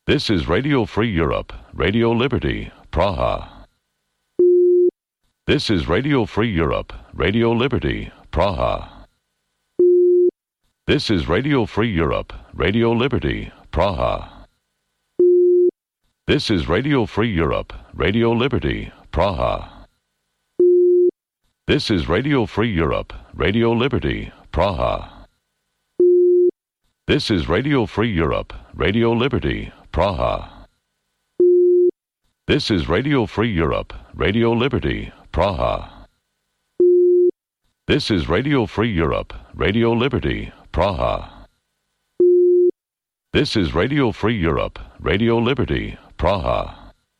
This is Radio Free Europe, Radio Liberty, Praha. This is Radio Free Europe, Radio Liberty, Praha. This is Radio Free Europe, Radio Liberty, Praha. This is Radio Free Europe, Radio Liberty, Praha. This is Radio Free Europe, Radio Liberty, Praha. This is Radio Free Europe, Radio Liberty, Praha. This is Radio Free Europe, Radio Liberty, Praha. This is Radio Free Europe, Radio Liberty, Praha. This is Radio Free Europe, Radio Liberty, Praha.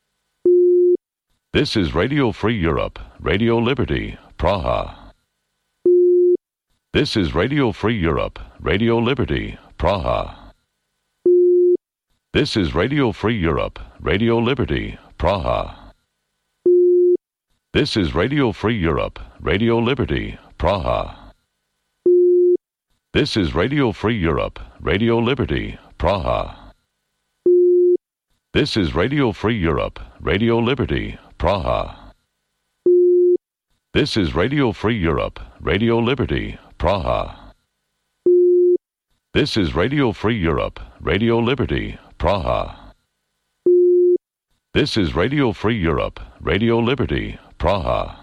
This is Radio Free Europe, Radio Liberty, Praha. This is Radio Free Europe, Radio Liberty, Praha. This is Radio Free Europe, Radio Liberty, Praha. This is Radio Free Europe, Radio Liberty, Praha. This is Radio Free Europe, Radio Liberty, Praha. This is Radio Free Europe, Radio Liberty, Praha. This is Radio Free Europe, Radio Liberty, Praha. This is Radio Free Europe, Radio Liberty, Praha. This is Radio Free Europe, Radio Liberty, Praha.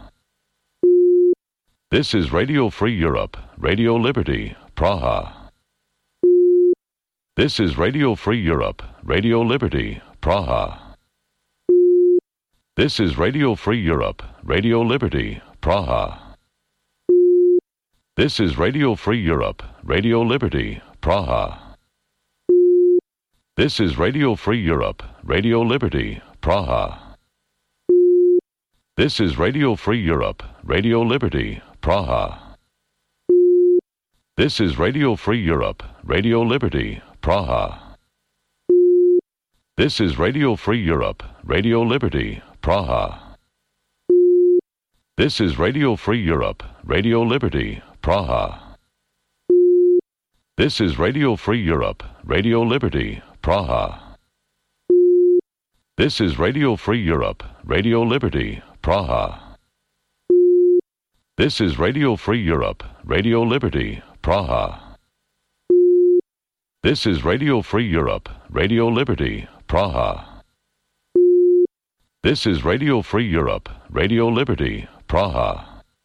This is Radio Free Europe, Radio Liberty, Praha. This is Radio Free Europe, Radio Liberty, Praha. This is Radio Free Europe, Radio Liberty, Praha. This is Radio Free Europe, Radio Liberty, Praha. This is Radio Free Europe, Radio Liberty, Praha. This is Radio Free Europe, Radio Liberty, Praha. This is Radio Free Europe, Radio Liberty, Praha. This is Radio Free Europe, Radio Liberty, Praha. This is Radio Free Europe, Radio Liberty, Praha. This is Radio Free Europe, Radio Liberty, Praha. This is Radio Free Europe, Radio Liberty, Praha. This is Radio Free Europe, Radio Liberty, Praha. This is Radio Free Europe, Radio Liberty, Praha. This is Radio Free Europe, Radio Liberty, Praha.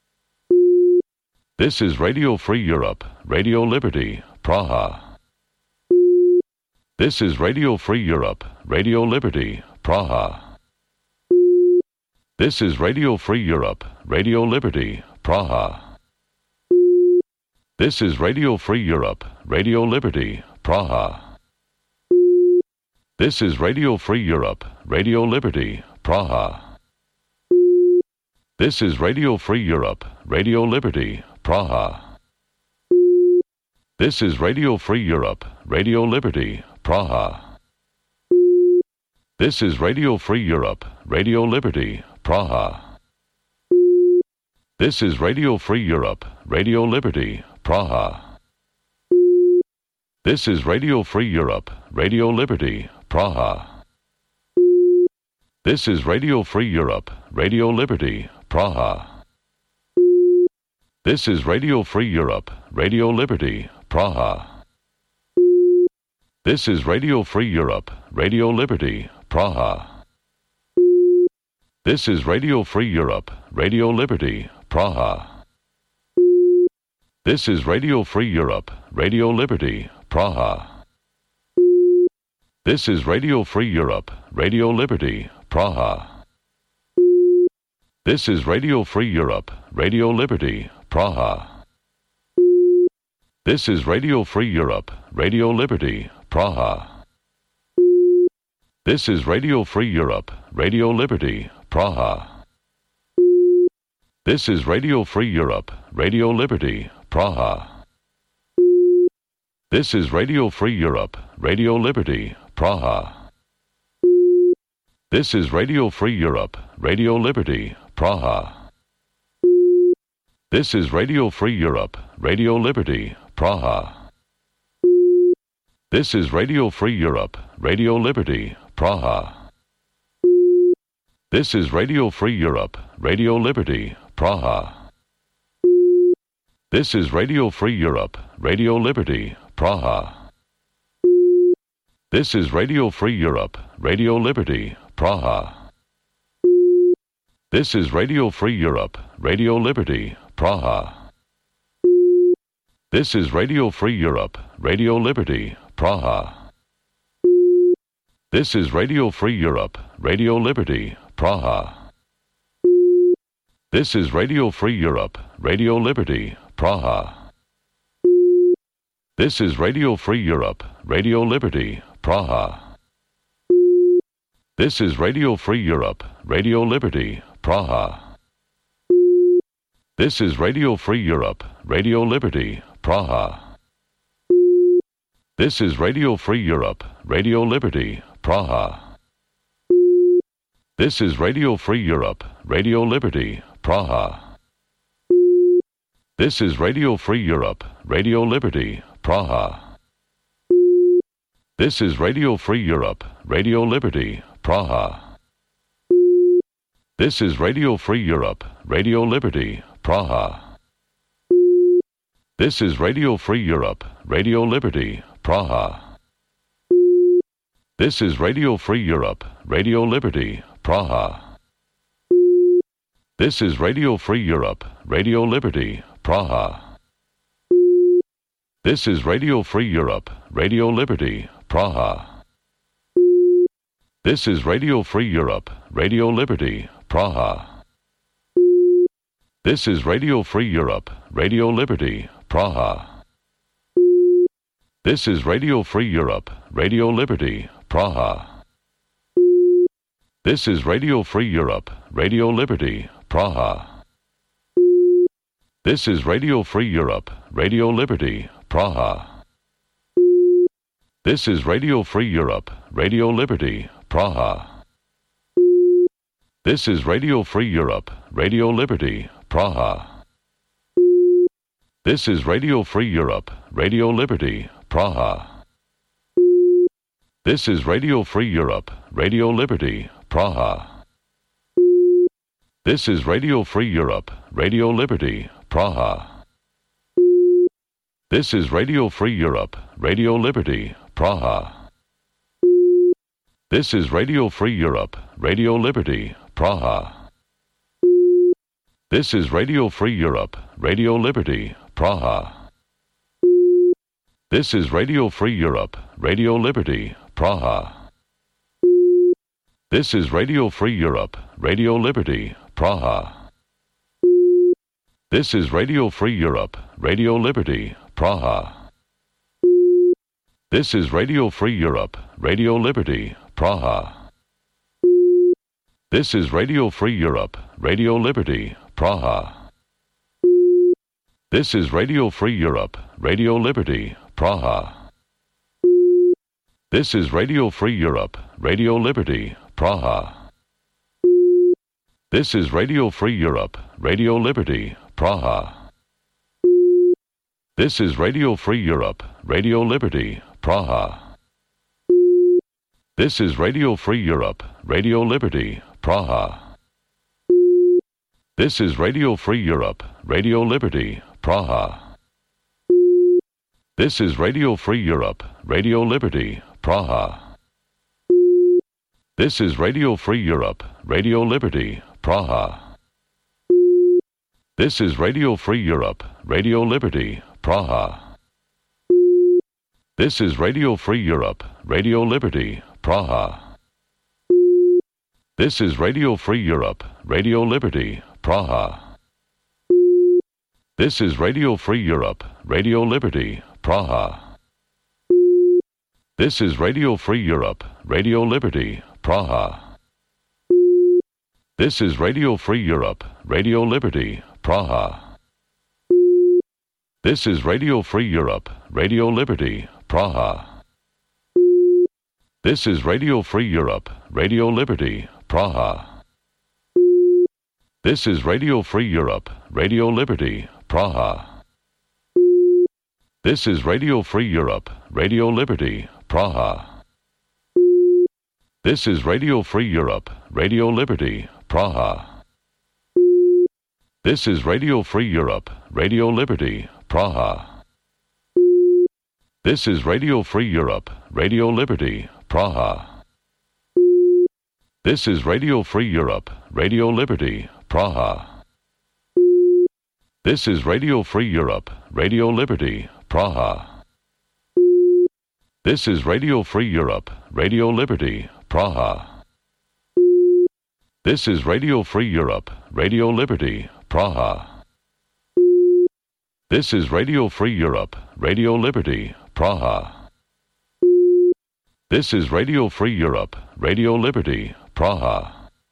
This is Radio Free Europe, Radio Liberty, Praha. This is Radio Free Europe, Radio Liberty, Praha. This is Radio Free Europe, Radio Liberty, Praha. This is Radio Free Europe, Radio Liberty, Praha. This is Radio Free Europe, Radio Liberty, Praha. This is Radio Free Europe, Radio Liberty, Praha. This is Radio Free Europe, Radio Liberty, Praha. This is Radio Free Europe, Radio Liberty, Praha. This is Radio Free Europe, Radio Liberty, Praha. This is Radio Free Europe, Radio Liberty, Praha. This is Radio Free Europe, Radio Liberty, Praha. This is Radio Free Europe, Radio Liberty, Praha. This is Radio Free Europe, Radio Liberty, Praha. This is Radio Free Europe, Radio Liberty, Praha. This is Radio Free Europe, Radio Liberty, Praha. This is Radio Free Europe, Radio Liberty, Praha. This is Radio Free Europe, Radio Liberty, Praha. This is Radio Free Europe, Radio Liberty, Praha. This is Radio Free Europe, Radio Liberty, Praha. This is Radio Free Europe, Radio Liberty, Praha. This is Radio Free Europe, Radio Liberty, Praha. This is Radio Free Europe, Radio Liberty, Praha. This is Radio Free Europe, Radio Liberty, Praha. This is Radio Free Europe, Radio Liberty, Praha. This is Radio Free Europe, Radio Liberty, Praha. This is Radio Free Europe, Radio Liberty, Praha. This is Radio Free Europe, Radio Liberty, Praha. This is Radio Free Europe, Radio Liberty, Praha. This is Radio Free Europe, Radio Liberty, Praha. This is Radio Free Europe, Radio Liberty, Praha. This is Radio Free Europe, Radio Liberty, Praha. This is Radio Free Europe, Radio Liberty, Praha. This is Radio Free Europe, Radio Liberty, Praha. This is Radio Free Europe, Radio Liberty, Praha. This is Radio Free Europe, Radio Liberty, Praha. This is Radio Free Europe, Radio Liberty, Praha. This is Radio Free Europe, Radio Liberty, Praha. This is Radio Free Europe, Radio Liberty, Praha. This is Radio Free Europe, Radio Liberty, Praha. This is Radio Free Europe, Radio Liberty, Praha. This is Radio Free Europe, Radio Liberty, Praha. This is Radio Free Europe, Radio Liberty, Praha. This is Radio Free Europe, Radio Liberty, Praha. This is Radio Free Europe, Radio Liberty, Praha. This is Radio Free Europe, Radio Liberty, Praha. This is Radio Free Europe, Radio Liberty, Praha. This is Radio Free Europe, Radio Liberty, Praha. This is Radio Free Europe, Radio Liberty, Praha. This is Radio Free Europe, Radio Liberty, Praha. This is Radio Free Europe, Radio Liberty, Praha. This is Radio Free Europe, Radio Liberty, Praha. This is Radio Free Europe, Radio Liberty, Praha. This is Radio Free Europe, Radio Liberty, Praha. This is Radio Free Europe, Radio Liberty, Praha. This is Radio Free Europe, Radio Liberty, Praha. This is Radio Free Europe, Radio Liberty, Praha. This is Radio Free Europe, Radio Liberty, Praha. This is Radio Free Europe, Radio Liberty, Praha. This is Radio Free Europe, Radio Liberty, Praha. This is Radio Free Europe, Radio Liberty, Praha. This is Radio Free Europe, Radio Liberty, Praha. This is Radio Free Europe, Radio Liberty, Praha. This is Radio Free Europe, Radio Liberty, Praha. This is Radio Free Europe, Radio Liberty, Praha. This is Radio Free Europe, Radio Liberty, Praha. This is Radio Free Europe, Radio Liberty, Praha. This is Radio Free Europe, Radio Liberty, Praha. This is Radio Free Europe, Radio Liberty, Praha. This is Radio Free Europe, Radio Liberty, Praha. This is Radio Free Europe, Radio Liberty, Praha. This is Radio Free Europe, Radio Liberty, Praha. This is Radio Free Europe, Radio Liberty, Praha. This is Radio Free Europe, Radio Liberty, Praha. This is Radio Free Europe, Radio Liberty, Praha. This is Radio Free Europe, Radio Liberty, Praha. This is Radio Free Europe, Radio Liberty, Praha. This is Radio Free Europe, Radio Liberty, Praha. This is Radio Free Europe, Radio Liberty, Praha. This is Radio Free Europe, Radio Liberty, Praha. This is Radio Free Europe, Radio Liberty, Praha. This is Radio Free Europe, Radio Liberty, Praha. This is Radio Free Europe, Radio Liberty, Praha. This is Radio Free Europe, Radio Liberty, Praha. This is Radio Free Europe, Radio Liberty, Praha. This is Radio Free Europe, Radio Liberty, Praha. This is Radio Free Europe, Radio Liberty, Praha. This is Radio Free Europe, Radio Liberty, Praha. This is Radio Free Europe, Radio Liberty, Praha.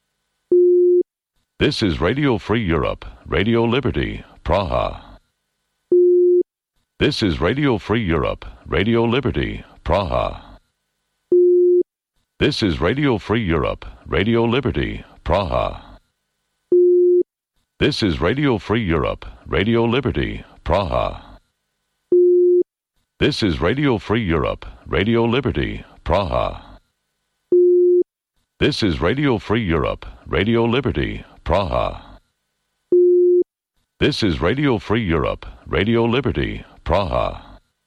This is Radio Free Europe, Radio Liberty, Praha. This is Radio Free Europe, Radio Liberty, Praha. This is Radio Free Europe, Radio Liberty, Praha. This is Radio Free Europe, Radio Liberty, Praha. This is Radio Free Europe, Radio Liberty, Praha. This is Radio Free Europe, Radio Liberty, Praha. This is Radio Free Europe, Radio Liberty, Praha.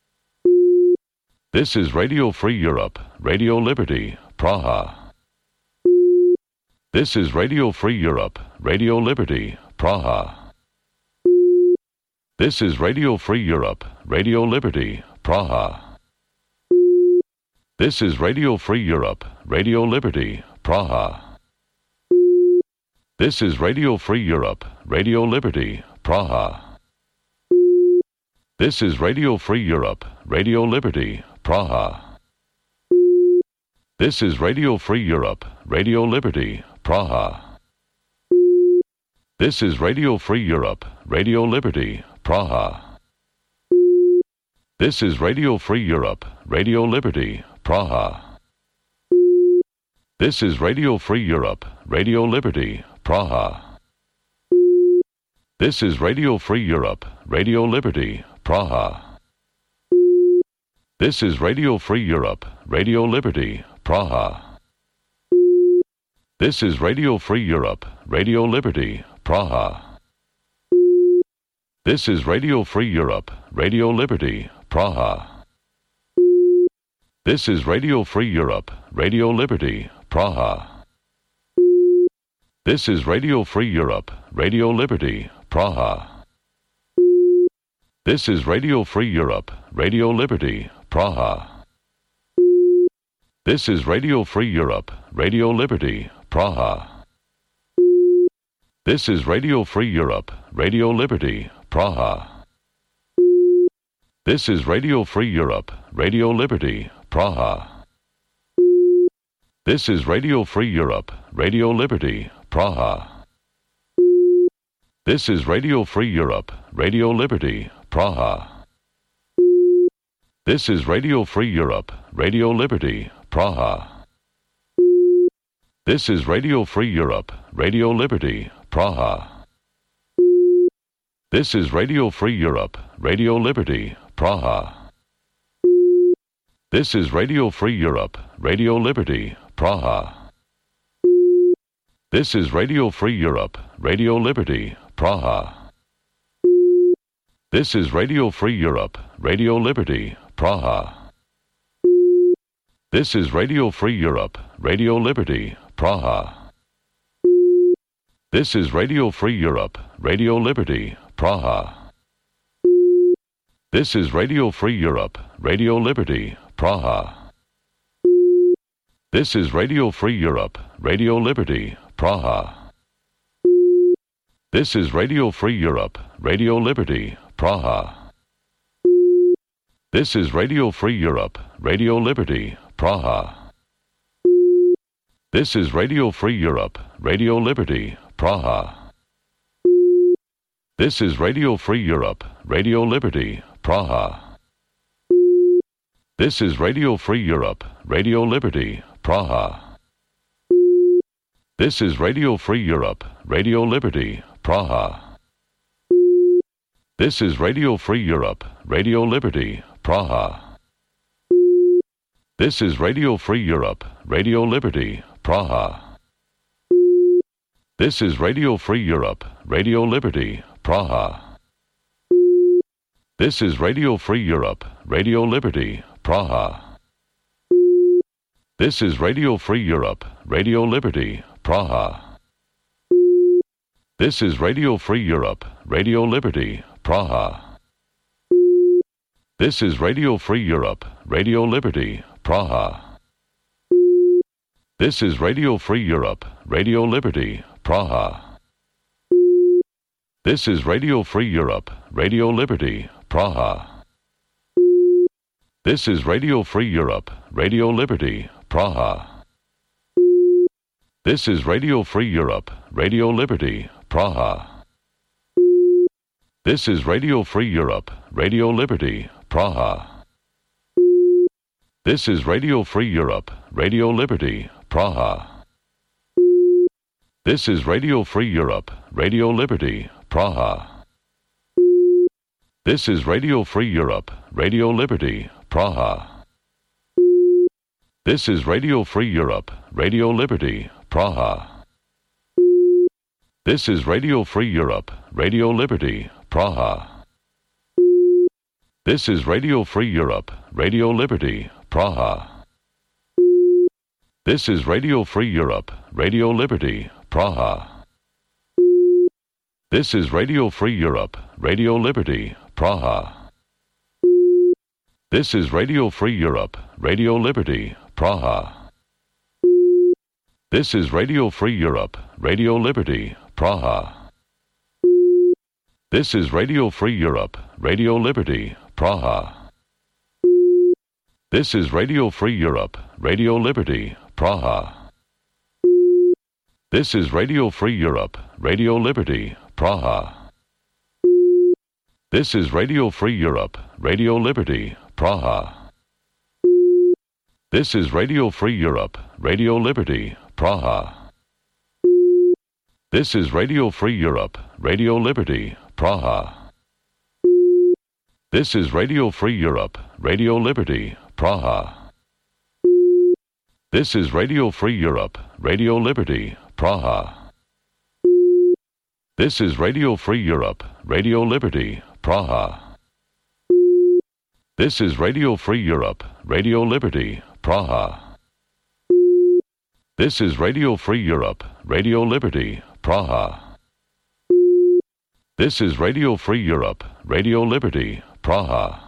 This is Radio Free Europe, Radio Liberty, Praha. This is Radio Free Europe, Radio Liberty, Praha. This is Radio Free Europe, Radio Liberty, Praha. This is Radio Free Europe, Radio Liberty, Praha. This is Radio Free Europe, Radio Liberty, Praha. This is Radio Free Europe, Radio Liberty, Praha. This is Radio Free Europe, Radio Liberty, Praha. This is Radio Free Europe, Radio Liberty, Praha. This is Radio Free Europe, Radio Liberty, Praha. This is Radio Free Europe, Radio Liberty, Praha. This is Radio Free Europe, Radio Liberty, Praha. This is Radio Free Europe, Radio Liberty, Praha. This is Radio Free Europe, Radio Liberty, Praha. This is Radio Free Europe, Radio Liberty, Praha. This is Radio Free Europe, Radio Liberty, Praha. This is Radio Free Europe, Radio Liberty, Praha. This is Radio Free Europe, Radio Liberty, Praha. This is Radio Free Europe, Radio Liberty, Praha. This is Radio Free Europe, Radio Liberty, Praha. This is Radio Free Europe, Radio Liberty, Praha. This is Radio Free Europe, Radio Liberty, Praha. This is Radio Free Europe, Radio Liberty, Praha. This is Radio Free Europe, Radio Liberty, Praha. This is Radio Free Europe, Radio Liberty, Praha. This is Radio Free Europe, Radio Liberty, Praha. This is Radio Free Europe, Radio Liberty, Praha. This is Radio Free Europe, Radio Liberty, Praha. This is Radio Free Europe, Radio Liberty, Praha. This is Radio Free Europe, Radio Liberty, Praha. This is Radio Free Europe, Radio Liberty, Praha. This is Radio Free Europe, Radio Liberty, Praha. This is Radio Free Europe, Radio Liberty, Praha. This is Radio Free Europe, Radio Liberty, Praha. This is Radio Free Europe, Radio Liberty, Praha. This is Radio Free Europe, Radio Liberty, Praha. This is Radio Free Europe, Radio Liberty, Praha. This is Radio Free Europe, Radio Liberty, Praha. This is Radio Free Europe, Radio Liberty, Praha. This is Radio Free Europe, Radio Liberty, Praha. This is Radio Free Europe, Radio Liberty, Praha. This is Radio Free Europe, Radio Liberty, Praha. This is Radio Free Europe, Radio Liberty, Praha. This is Radio Free Europe, Radio Liberty, Praha. This is Radio Free Europe, Radio Liberty, Praha. This is Radio Free Europe, Radio Liberty, Praha. This is Radio Free Europe, Radio Liberty, Praha. This is Radio Free Europe, Radio Liberty, Praha. This is Radio Free Europe, Radio Liberty, Praha. This is Radio Free Europe, Radio Liberty, Praha. This is Radio Free Europe, Radio Liberty, Praha. This is Radio Free Europe, Radio Liberty, Praha. This is Radio Free Europe, Radio Liberty, Praha. This is Radio Free Europe, Radio Liberty, Praha. This is Radio Free Europe, Radio Liberty, Praha. This is Radio Free Europe, Radio Liberty, Praha. This is Radio Free Europe, Radio Liberty, Praha. This is Radio Free Europe, Radio Liberty, Praha. This is Radio Free Europe, Radio Liberty, Praha. This is Radio Free Europe, Radio Liberty, Praha. This is Radio Free Europe, Radio Liberty, Praha. This is Radio Free Europe, Radio Liberty, Praha. This is Radio Free Europe, Radio Liberty, Praha. This is Radio Free Europe, Radio Liberty, Praha. This is Radio Free Europe, Radio Liberty, Praha. This is Radio Free Europe, Radio Liberty, Praha. This is Radio Free Europe, Radio Liberty, Praha. This is Radio Free Europe, Radio Liberty, Praha. This is Radio Free Europe, Radio Liberty, Praha. This is Radio Free Europe, Radio Liberty, Praha. This is Radio Free Europe, Radio Liberty, Praha. This is Radio Free Europe, Radio Liberty, Praha. This is Radio Free Europe, Radio Liberty, Praha.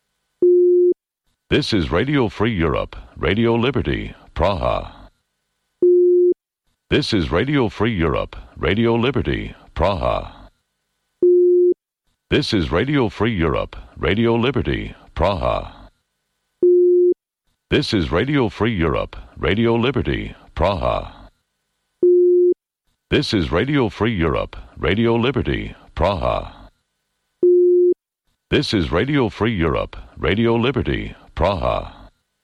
This is Radio Free Europe, Radio Liberty, Praha. This is Radio Free Europe, Radio Liberty, Praha. This is Radio Free Europe, Radio Liberty, Praha. This is Radio Free Europe, Radio Liberty, Praha. This is Radio Free Europe, Radio Liberty, Praha. This is Radio Free Europe, Radio Liberty, Praha.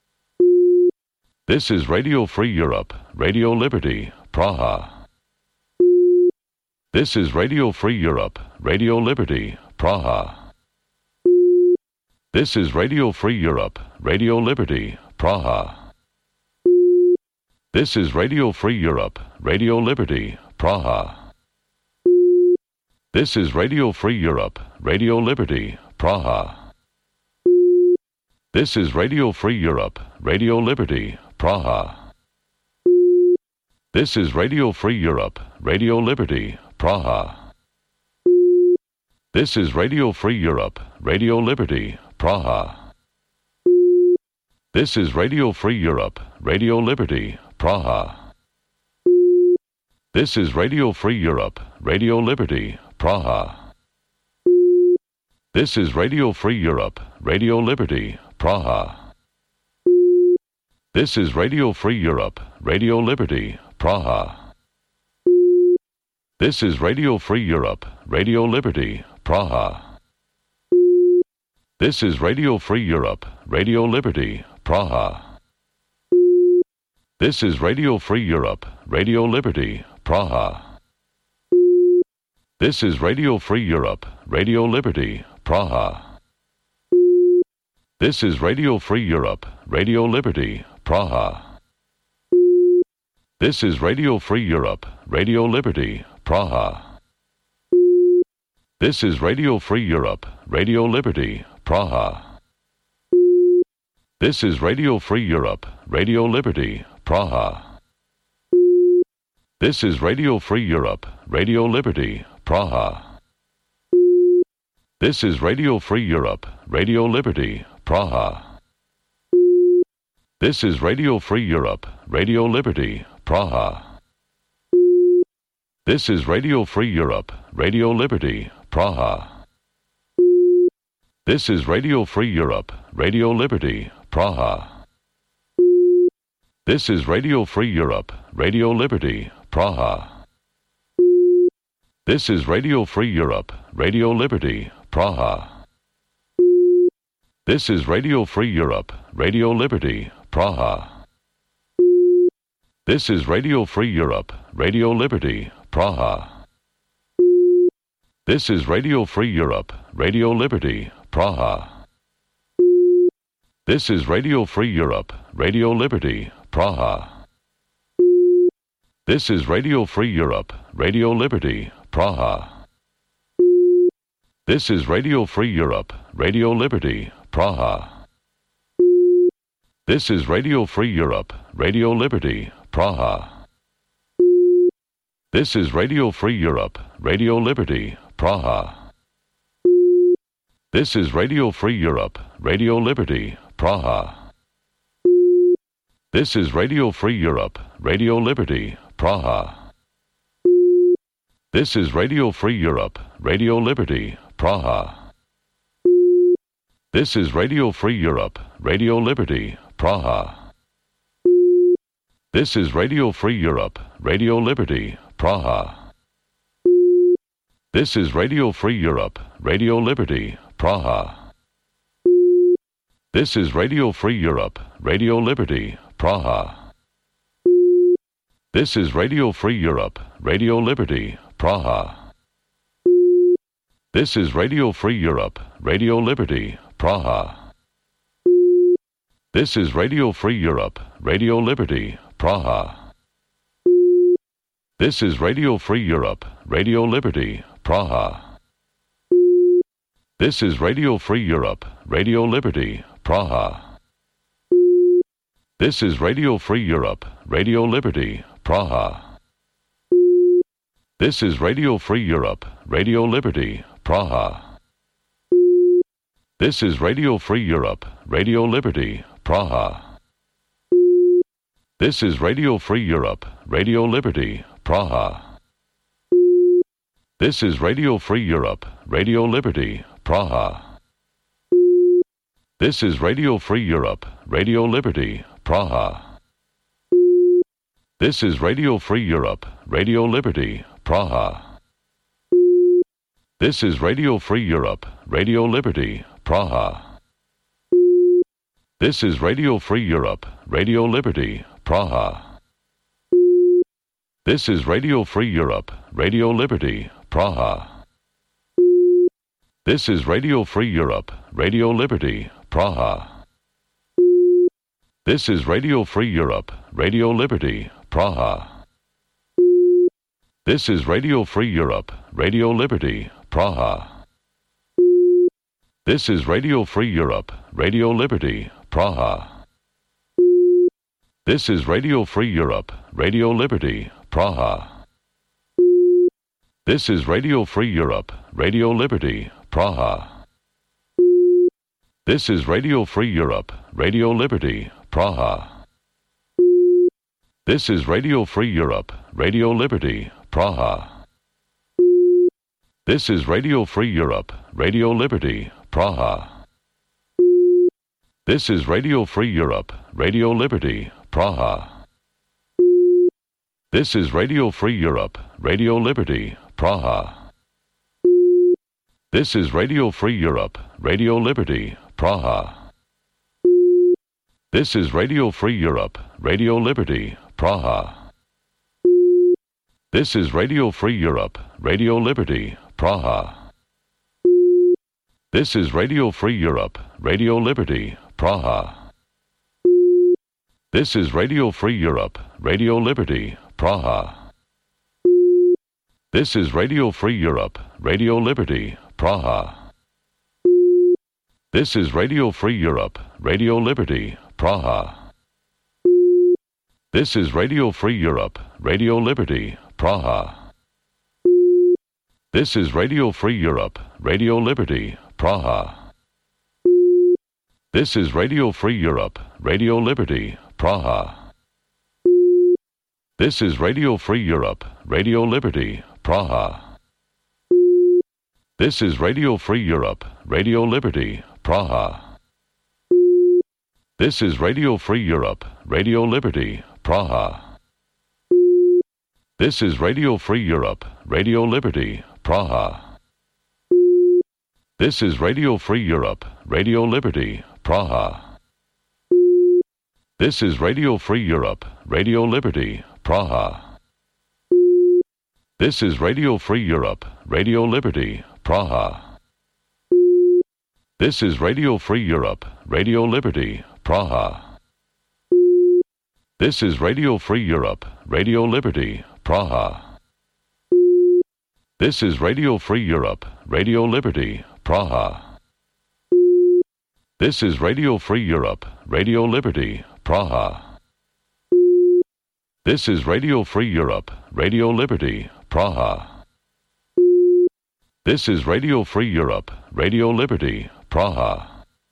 This is Radio Free Europe, Radio Liberty, Praha. This is Radio Free Europe, Radio Liberty, Praha. This is Radio Free Europe, Radio Liberty, Praha. This is Radio Free Europe, Radio Liberty, Praha. This is Radio Free Europe, Radio Liberty, Praha. This is Radio Free Europe, Radio Liberty, Praha. This is Radio Free Europe, Radio Liberty, Praha. This is Radio Free Europe, Radio Liberty, Praha. This is Radio Free Europe, Radio Liberty, Praha. This is Radio Free Europe, Radio Liberty, Praha. This is Radio Free Europe, Radio Liberty, Praha. This is Radio Free Europe, Radio Liberty, Praha. This is Radio Free Europe, Radio Liberty, Praha. This is Radio Free Europe, Radio Liberty, Praha. This is Radio Free Europe, Radio Liberty, Praha. This is Radio Free Europe, Radio Liberty, Praha. This is Radio Free Europe, Radio Liberty, Praha. This is Radio Free Europe, Radio Liberty, Praha. This is Radio Free Europe, Radio Liberty, Praha. This is Radio Free Europe, Radio Liberty, Praha. This is Radio Free Europe, Radio Liberty, Praha. This is Radio Free Europe, Radio Liberty, Praha. This is Radio Free Europe, Radio Liberty, Praha. This is Radio Free Europe, Radio Liberty, Praha. This is Radio Free Europe, Radio Liberty, Praha. This is Radio Free Europe, Radio Liberty, Praha. This is Radio Free Europe, Radio Liberty, Praha. This is Radio Free Europe, Radio Liberty, Praha. This is Radio Free Europe, Radio Liberty, Praha. This is Radio Free Europe, Radio Liberty, Praha. This is Radio Free Europe, Radio Liberty, Praha. This is Radio Free Europe, Radio Liberty, Praha. This is Radio Free Europe, Radio Liberty, Praha. This is Radio Free Europe, Radio Liberty, Praha. This is Radio Free Europe, Radio Liberty, Praha. This is Radio Free Europe, Radio Liberty, Praha. This is Radio Free Europe, Radio Liberty, Praha. This is Radio Free Europe, Radio Liberty, Praha. This is Radio Free Europe, Radio Liberty, Praha. This is Radio Free Europe, Radio Liberty, Praha. This is Radio Free Europe, Radio Liberty, Praha. This is Radio Free Europe, Radio Liberty, Praha. This is Radio Free Europe, Radio Liberty, Praha. This is Radio Free Europe, Radio Liberty, Praha. This is Radio Free Europe, Radio Liberty, Praha. This is Radio Free Europe, Radio Liberty, Praha. This is Radio Free Europe, Radio Liberty, Praha. This is Radio Free Europe, Radio Liberty, Praha. This is Radio Free Europe, Radio Liberty, Praha. This is Radio Free Europe, Radio Liberty, Praha. This is Radio Free Europe, Radio Liberty, Praha. This is Radio Free Europe, Radio Liberty, Praha. This is Radio Free Europe, Radio Liberty, Praha. This is Radio Free Europe, Radio Liberty, Praha. This is Radio Free Europe, Radio Liberty, Praha. This is Radio Free Europe, Radio Liberty, Praha. This is Radio Free Europe, Radio Liberty, Praha. This is Radio Free Europe, Radio Liberty, Praha. This is Radio Free Europe, Radio Liberty, Praha. This is Radio Free Europe, Radio Liberty, Praha. This is Radio Free Europe, Radio Liberty, Praha. This is Radio Free Europe, Radio Liberty, Praha. This is Radio Free Europe, Radio Liberty, Praha. This is Radio Free Europe, Radio Liberty, Praha. This is Radio Free Europe, Radio Liberty, Praha. This is Radio Free Europe, Radio Liberty, Praha. This is Radio Free Europe, Radio Liberty, Praha. This is Radio Free Europe, Radio Liberty, Praha. This is Radio Free Europe, Radio Liberty, Praha. This is Radio Free Europe, Radio Liberty, Praha. This is Radio Free Europe, Radio Liberty, Praha. This is Radio Free Europe, Radio Liberty, Praha. This is Radio Free Europe, Radio Liberty, Praha. This is Radio Free Europe, Radio Liberty, Praha. This is Radio Free Europe, Radio Liberty, Praha. This is Radio Free Europe, Radio Liberty, Praha. This is Radio Free Europe, Radio Liberty, Praha. This is Radio Free Europe, Radio Liberty, Praha. This is Radio Free Europe, Radio Liberty, Praha. This is Radio Free Europe, Radio Liberty, Praha. This is Radio Free Europe, Radio Liberty, Praha. This is Radio Free Europe, Radio Liberty, Praha. This is Radio Free Europe, Radio Liberty, Praha. This is Radio Free Europe, Radio Liberty, Praha. This is Radio Free Europe, Radio Liberty, Praha. This is Radio Free Europe, Radio Liberty, Praha. This is Radio Free Europe, Radio Liberty, Praha. This is Radio Free Europe, Radio Liberty, Praha. This is Radio Free Europe, Radio Liberty, Praha. This is Radio Free Europe, Radio Liberty, Praha. This is Radio Free Europe, Radio Liberty, Praha.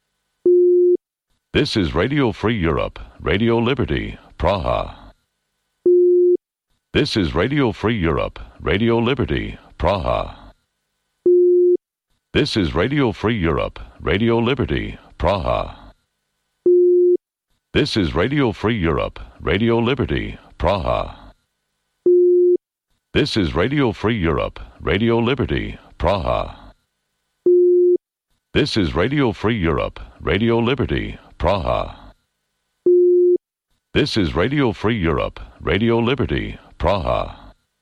This is Radio Free Europe, Radio Liberty, Praha. This is Radio Free Europe, Radio Liberty, Praha. This is Radio Free Europe, Radio Liberty, Praha. This is Radio Free Europe, Radio Liberty, Praha. This is Radio Free Europe, Radio Liberty, Praha. This is Radio Free Europe, Radio Liberty, Praha. This is Radio Free Europe, Radio Liberty, Praha.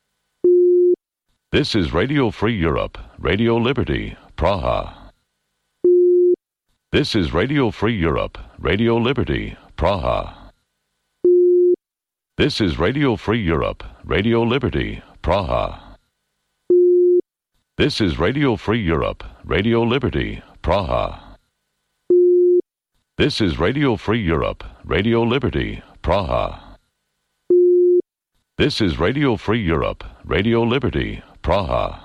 This is Radio Free Europe, Radio Liberty, Praha. This is Radio Free Europe, Radio Liberty, Praha. This is Radio Free Europe, Radio Liberty, Praha. This is Radio Free Europe, Radio Liberty, Praha. This is Radio Free Europe, Radio Liberty, Praha. This is Radio Free Europe, Radio Liberty, Praha.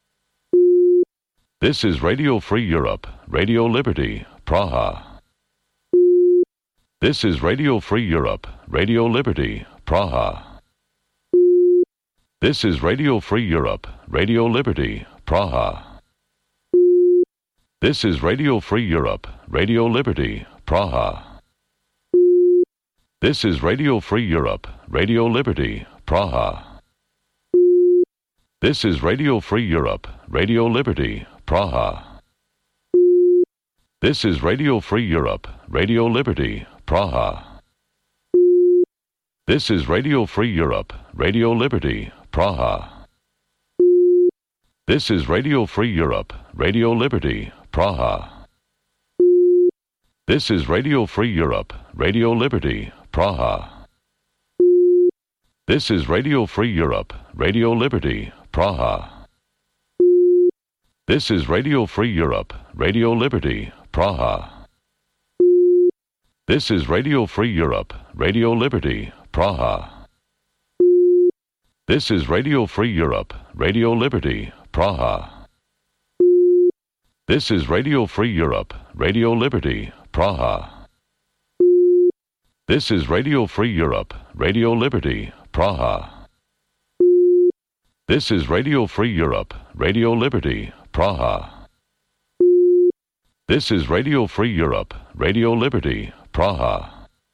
This is Radio Free Europe, Radio Liberty, Praha. This is Radio Free Europe, Radio Liberty, Praha. This is Radio Free Europe, Radio Liberty, Praha. This is Radio Free Europe, Radio Liberty, Praha. This is Radio Free Europe, Radio Liberty, Praha. This is Radio Free Europe, Radio Liberty, Praha. This is Radio Free Europe, Radio Liberty, Praha. This is Radio Free Europe, Radio Liberty, Praha. This is Radio Free Europe, Radio Liberty, Praha. This is Radio Free Europe, Radio Liberty, Praha. This is Radio Free Europe, Radio Liberty, Praha. This is Radio Free Europe, Radio Liberty, Praha. This is Radio Free Europe, Radio Liberty, Praha. This is Radio Free Europe, Radio Liberty, Praha. This is Radio Free Europe, Radio Liberty, Praha. This is Radio Free Europe, Radio Liberty, Praha. This is Radio Free Europe, Radio Liberty, Praha. This is Radio Free Europe, Radio Liberty, Praha.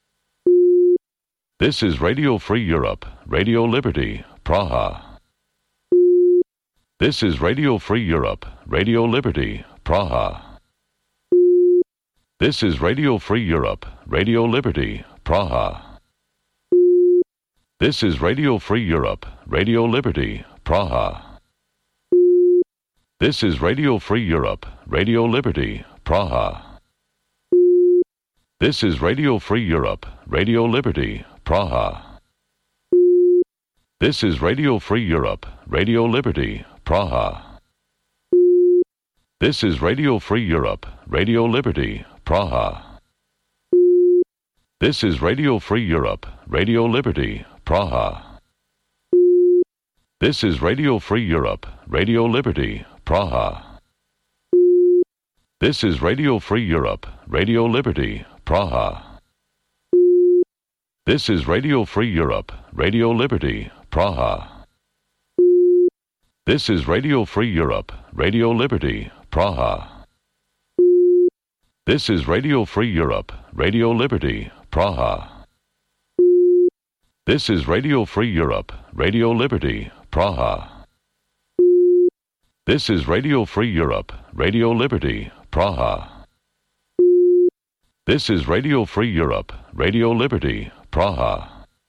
This is Radio Free Europe, Radio Liberty, Praha. This is Radio Free Europe, Radio Liberty, Praha. This is Radio Free Europe, Radio Liberty, Praha. This is Radio Free Europe, Radio Liberty, Praha. This is Radio Free Europe, Radio Liberty, Praha. This is Radio Free Europe, Radio Liberty, Praha. This is Radio Free Europe, Radio Liberty, Praha. This is Radio Free Europe, Radio Liberty, Praha. This is Radio Free Europe, Radio Liberty, Praha. This is Radio Free Europe, Radio Liberty, Praha. This is Radio Free Europe, Radio Liberty, Praha. This is Radio Free Europe, Radio Liberty, Praha. This is Radio Free Europe, Radio Liberty, Praha. This is Radio Free Europe, Radio Liberty, Praha. This is Radio Free Europe, Radio Liberty, Praha. This is Radio Free Europe, Radio Liberty, Praha. This is Radio Free Europe, Radio Liberty, Praha.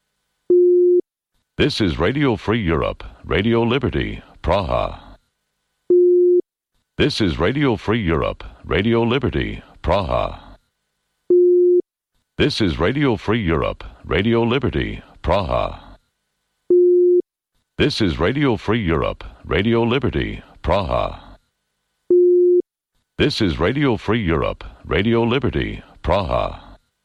This is Radio Free Europe, Radio Liberty, Praha. This is Radio Free Europe, Radio Liberty, Praha. This is Radio Free Europe, Radio Liberty, Praha. This is Radio Free Europe, Radio Liberty, Praha. This is Radio Free Europe, Radio Liberty, Praha.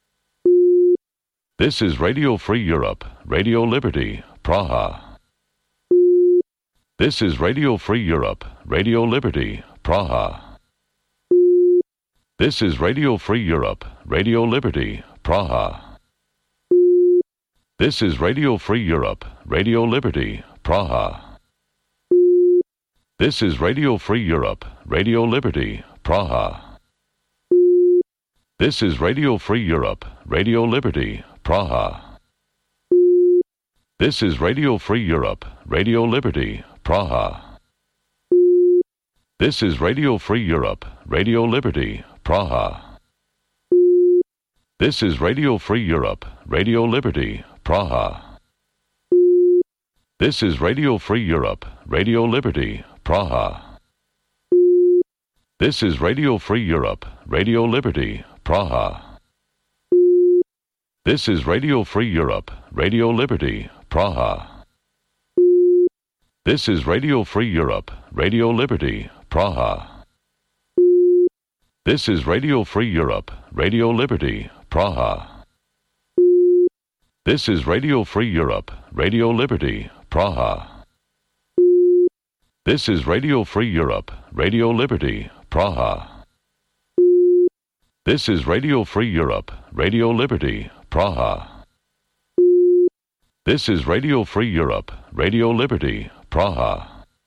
This is Radio Free Europe, Radio Liberty, Praha. This is Radio Free Europe, Radio Liberty, Praha. This is Radio Free Europe, Radio Liberty, Praha. This is Radio Free Europe, Radio Liberty, Praha. This is Radio Free Europe, Radio Liberty, Praha. This is Radio Free Europe, Radio Liberty, Praha. This is Radio Free Europe, Radio Liberty, Praha. This is Radio Free Europe, Radio Liberty, Praha. This is Radio Free Europe, Radio Liberty, Praha. This is Radio Free Europe, Radio Liberty, Praha. This is Radio Free Europe, Radio Liberty, Praha. This is Radio Free Europe, Radio Liberty, Praha. This is Radio Free Europe, Radio Liberty, Praha. This is Radio Free Europe, Radio Liberty, Praha. This is Radio Free Europe, Radio Liberty, Praha. This is Radio Free Europe, Radio Liberty, Praha. This is Radio Free Europe, Radio Liberty, Praha. This is Radio Free Europe, Radio Liberty, Praha.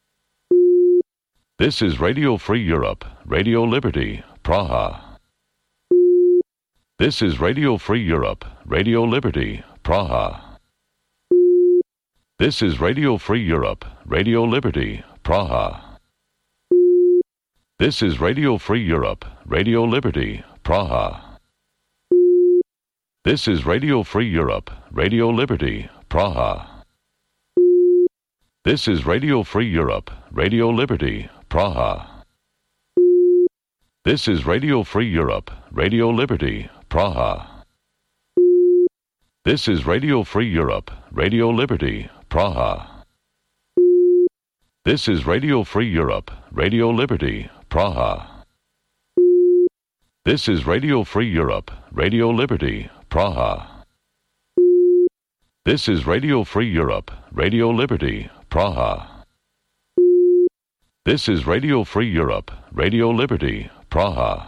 This is Radio Free Europe, Radio Liberty, Praha. This is Radio Free Europe, Radio Liberty, Praha. This is Radio Free Europe, Radio Liberty, Praha. This is Radio Free Europe, Radio Liberty, Praha. This is Radio Free Europe, Radio Liberty, Praha. This is Radio Free Europe, Radio Liberty, Praha. This is Radio Free Europe, Radio Liberty, Praha. This is Radio Free Europe, Radio Liberty, Praha. This is Radio Free Europe, Radio Liberty, Praha. This is Radio Free Europe, Radio Liberty, Praha. This is Radio Free Europe, Radio Liberty, Praha. This is Radio Free Europe, Radio Liberty, Praha.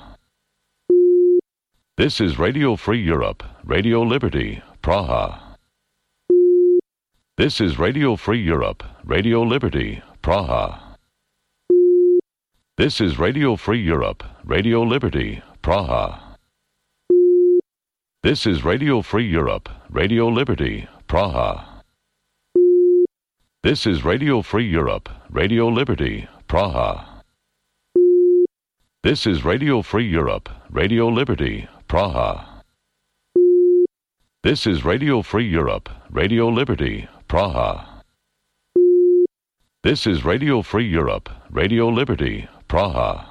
This is Radio Free Europe, Radio Liberty, Praha. This is Radio Free Europe, Radio Liberty, Praha. This is Radio Free Europe, Radio Liberty, Praha. This is Radio Free Europe, Radio Liberty, Praha. This is Radio Free Europe, Radio Liberty, Praha. This is Radio Free Europe, Radio Liberty, Praha. This is Radio Free Europe, Radio Liberty, Praha. This is Radio Free Europe, Radio Liberty, Praha.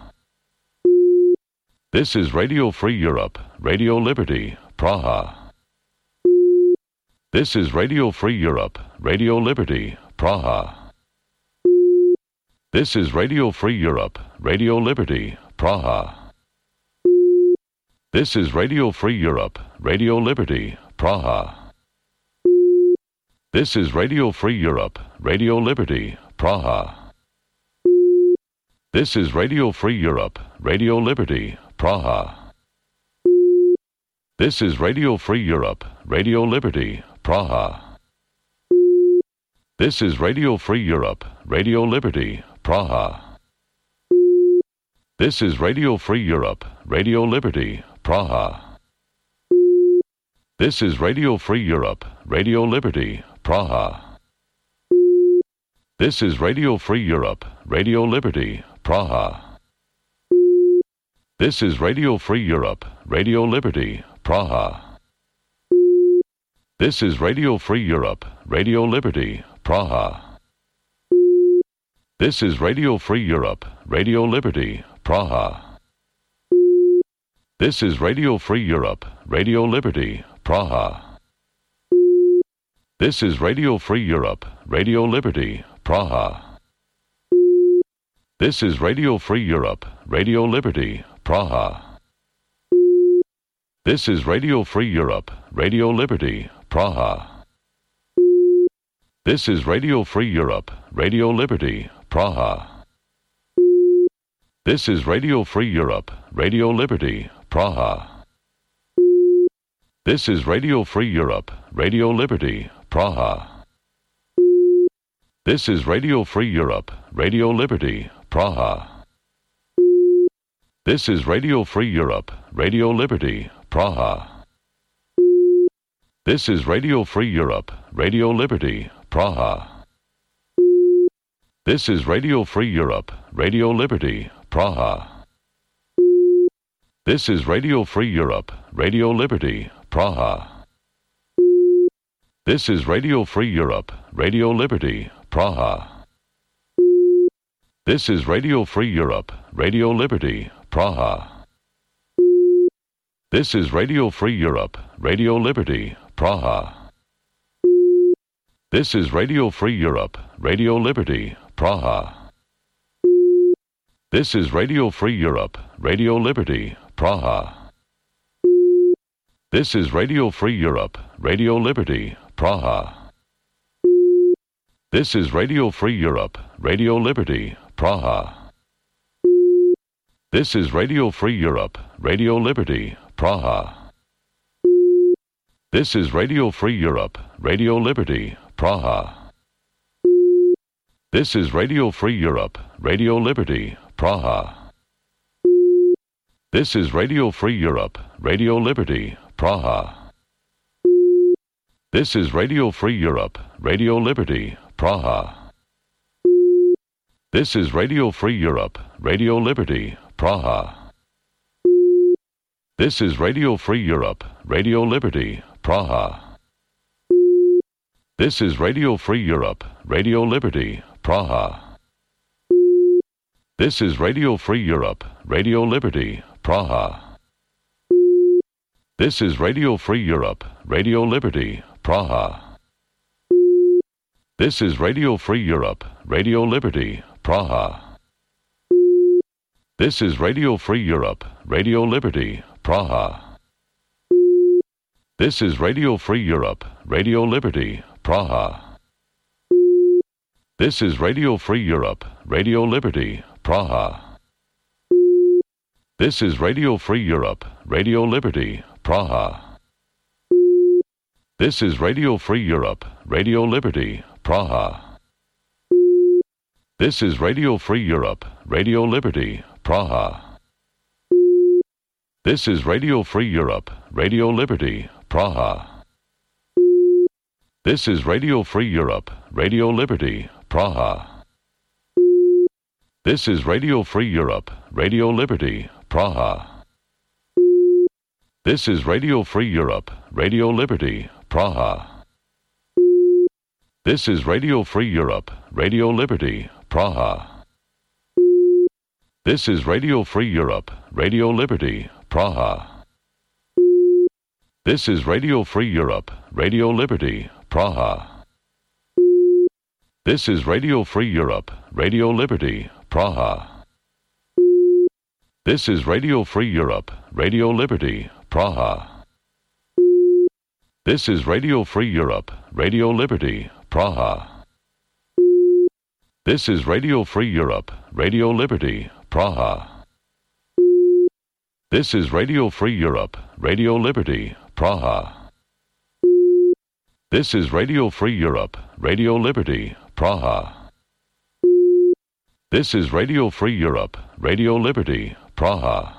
This is Radio Free Europe, Radio Liberty, Praha. This is Radio Free Europe, Radio Liberty, Praha. This is Radio Free Europe, Radio Liberty, Praha. This is Radio Free Europe, Radio Liberty, Praha. This is Radio Free Europe, Radio Liberty, Praha. This is Radio Free Europe, Radio Liberty, Praha. This is Radio Free Europe, Radio Liberty, Praha. This is Radio Free Europe, Radio Liberty, Praha. This is Radio Free Europe, Radio Liberty, Praha. This is Radio Free Europe, Radio Liberty, Praha. This is Radio Free Europe, Radio Liberty, Praha. This is Radio Free Europe, Radio Liberty, Praha. This is Radio Free Europe, Radio Liberty, Praha. This is Radio Free Europe, Radio Liberty, Praha. This is Radio Free Europe, Radio Liberty, Praha. This is Radio Free Europe, Radio Liberty, Praha. This is Radio Free Europe, Radio Liberty, Praha. This is Radio Free Europe, Radio Liberty, Praha. This is Radio Free Europe, Radio Liberty, Praha. This is Radio Free Europe, Radio Liberty, Praha. This is Radio Free Europe, Radio Liberty, Praha. This is Radio Free Europe, Radio Liberty, Praha. This is Radio Free Europe, Radio Liberty, Praha. This is Radio Free Europe, Radio Liberty, Praha. This is Radio Free Europe, Radio Liberty, Praha. This is Radio Free Europe, Radio Liberty, Praha. This is Radio Free Europe, Radio Liberty, Praha. This is Radio Free Europe, Radio Liberty, Praha. This is Radio Free Europe, Radio Liberty, Praha. This is Radio Free Europe, Radio Liberty, Praha. This is Radio Free Europe, Radio Liberty, Praha. This is Radio Free Europe, Radio Liberty, Praha. This is Radio Free Europe, Radio Liberty, Praha. This is Radio Free Europe, Radio Liberty, Praha. This is Radio Free Europe, Radio Liberty, Praha. This is Radio Free Europe, Radio Liberty, Praha. This is Radio Free Europe, Radio Liberty, Praha. This is Radio Free Europe, Radio Liberty, Praha. This is Radio Free Europe, Radio Liberty, Praha. This is Radio Free Europe, Radio Liberty, Praha. This is Radio Free Europe, Radio Liberty, Praha. This is Radio Free Europe, Radio Liberty, Praha. This is Radio Free Europe, Radio Liberty, Praha. This is Radio Free Europe, Radio Liberty, Praha. This is Radio Free Europe, Radio Liberty, Praha. This is Radio Free Europe, Radio Liberty, Praha. This is Radio Free Europe, Radio Liberty, Praha. This is Radio Free Europe, Radio Liberty, Praha. This is Radio Free Europe, Radio Liberty, Praha. This is Radio Free Europe, Radio Liberty, Praha. This is Radio Free Europe, Radio Liberty, Praha. This is Radio Free Europe, Radio Liberty, Praha. This is Radio Free Europe, Radio Liberty, Praha. This is Radio Free Europe, Radio Liberty, Praha. This is Radio Free Europe, Radio Liberty, Praha. This is Radio Free Europe, Radio Liberty, Praha. This is Radio Free Europe, Radio Liberty, Praha. This is Radio Free Europe, Radio Liberty, Praha. This is Radio Free Europe, Radio Liberty, Praha. This is Radio Free Europe, Radio Liberty, Praha. This is Radio Free Europe, Radio Liberty, Praha. This is Radio Free Europe, Radio Liberty, Praha. This is Radio Free Europe, Radio Liberty, Praha. This is Radio Free Europe, Radio Liberty, Praha.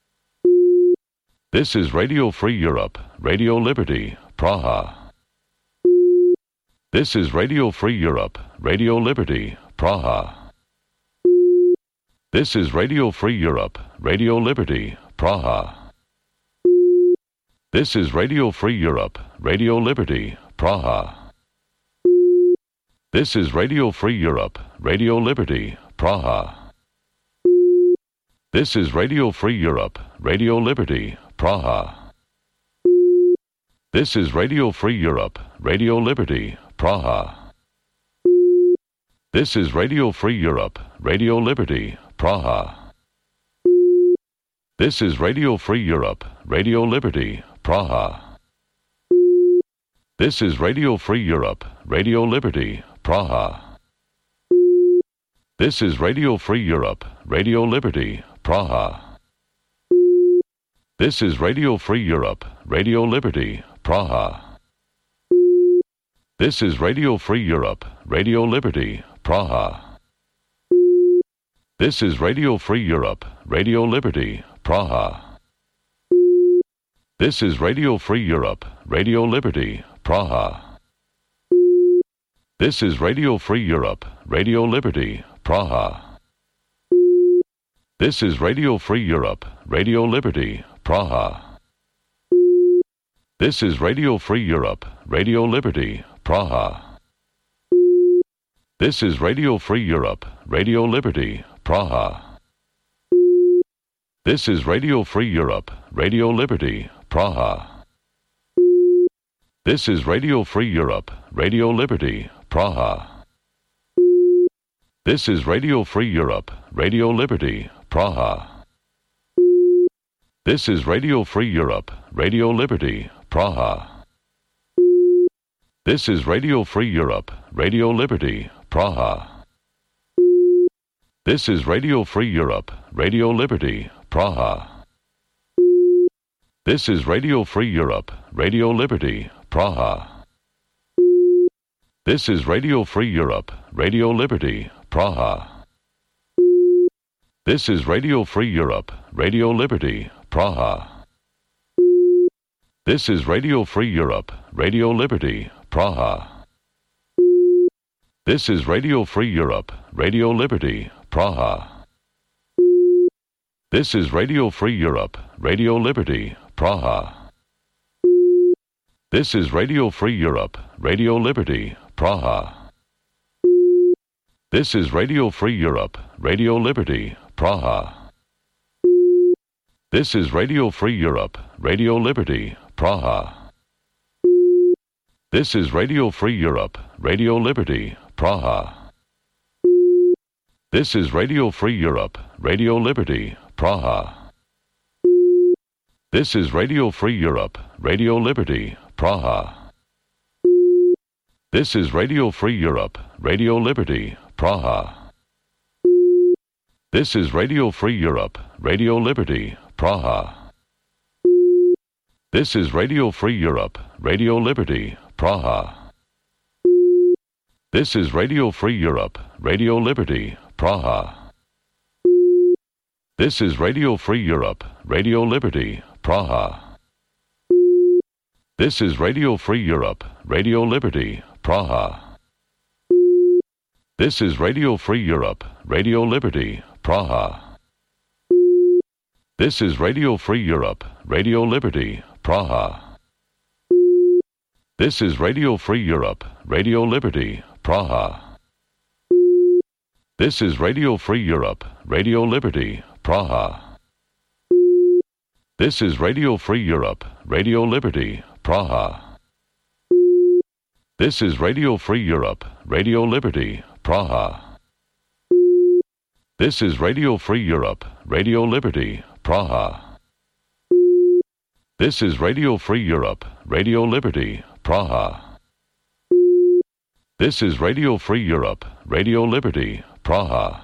This is Radio Free Europe, Radio Liberty, Praha. This is Radio Free Europe, Radio Liberty, Praha. This is Radio Free Europe, Radio Liberty, Praha. This is Radio Free Europe, Radio Liberty, Praha. This is Radio Free Europe, Radio Liberty, Praha. This is Radio Free Europe, Radio Liberty, Praha. This is Radio Free Europe, Radio Liberty, Praha. This is Radio Free Europe, Radio Liberty, Praha. This is Radio Free Europe, Radio Liberty, Praha. This is Radio Free Europe, Radio Liberty, Praha. This is Radio Free Europe, Radio Liberty, Praha. This is Radio Free Europe, Radio Liberty, Praha. This is Radio Free Europe, Radio Liberty, Praha. This is Radio Free Europe, Radio Liberty, Praha. This is Radio Free Europe, Radio Liberty, Praha. This is Radio Free Europe, Radio Liberty, Praha. This is Radio Free Europe, Radio Liberty, Praha. This is Radio Free Europe, Radio Liberty, Praha. This is Radio Free Europe, Radio Liberty, Praha. This is Radio Free Europe, Radio Liberty, Praha. This is Radio Free Europe, Radio Liberty, Praha. This is Radio Free Europe, Radio Liberty, Praha. This is Radio Free Europe, Radio Liberty, Praha. This is Radio Free Europe, Radio Liberty, Praha. This is Radio Free Europe, Radio Liberty, Praha. This is Radio Free Europe, Radio Liberty, Praha. This is Radio Free Europe, Radio Liberty, Praha. This is Radio Free Europe, Radio Liberty, Praha. This is Radio Free Europe, Radio Liberty, Praha. This is Radio Free Europe, Radio Liberty, Praha. This is Radio Free Europe, Radio Liberty, Praha. This is Radio Free Europe, Radio Liberty, Praha. This is Radio Free Europe, Radio Liberty, Praha. This is Radio Free Europe, Radio Liberty, Praha. This is Radio Free Europe, Radio Liberty, Praha. This is Radio Free Europe, Radio Liberty, Praha. This is Radio Free Europe, Radio Liberty, Praha. This is Radio Free Europe, Radio Liberty, Praha. This is Radio Free Europe, Radio Liberty, Praha. This is Radio Free Europe, Radio Liberty, Praha. This is Radio Free Europe, Radio Liberty, Praha. This is Radio Free Europe, Radio Liberty, Praha. This is Radio Free Europe, Radio Liberty, Praha. This is Radio Free Europe, Radio Liberty, Praha. This is Radio Free Europe, Radio Liberty, Praha. This is Radio Free Europe, Radio Liberty, Praha. This is Radio Free Europe, Radio Liberty, Praha. This is Radio Free Europe, Radio Liberty, Praha. This is Radio Free Europe, Radio Liberty, Praha. This is Radio Free Europe, Radio Liberty, Praha. This is Radio Free Europe, Radio Liberty, Praha. This is Radio Free Europe, Radio Liberty, Praha.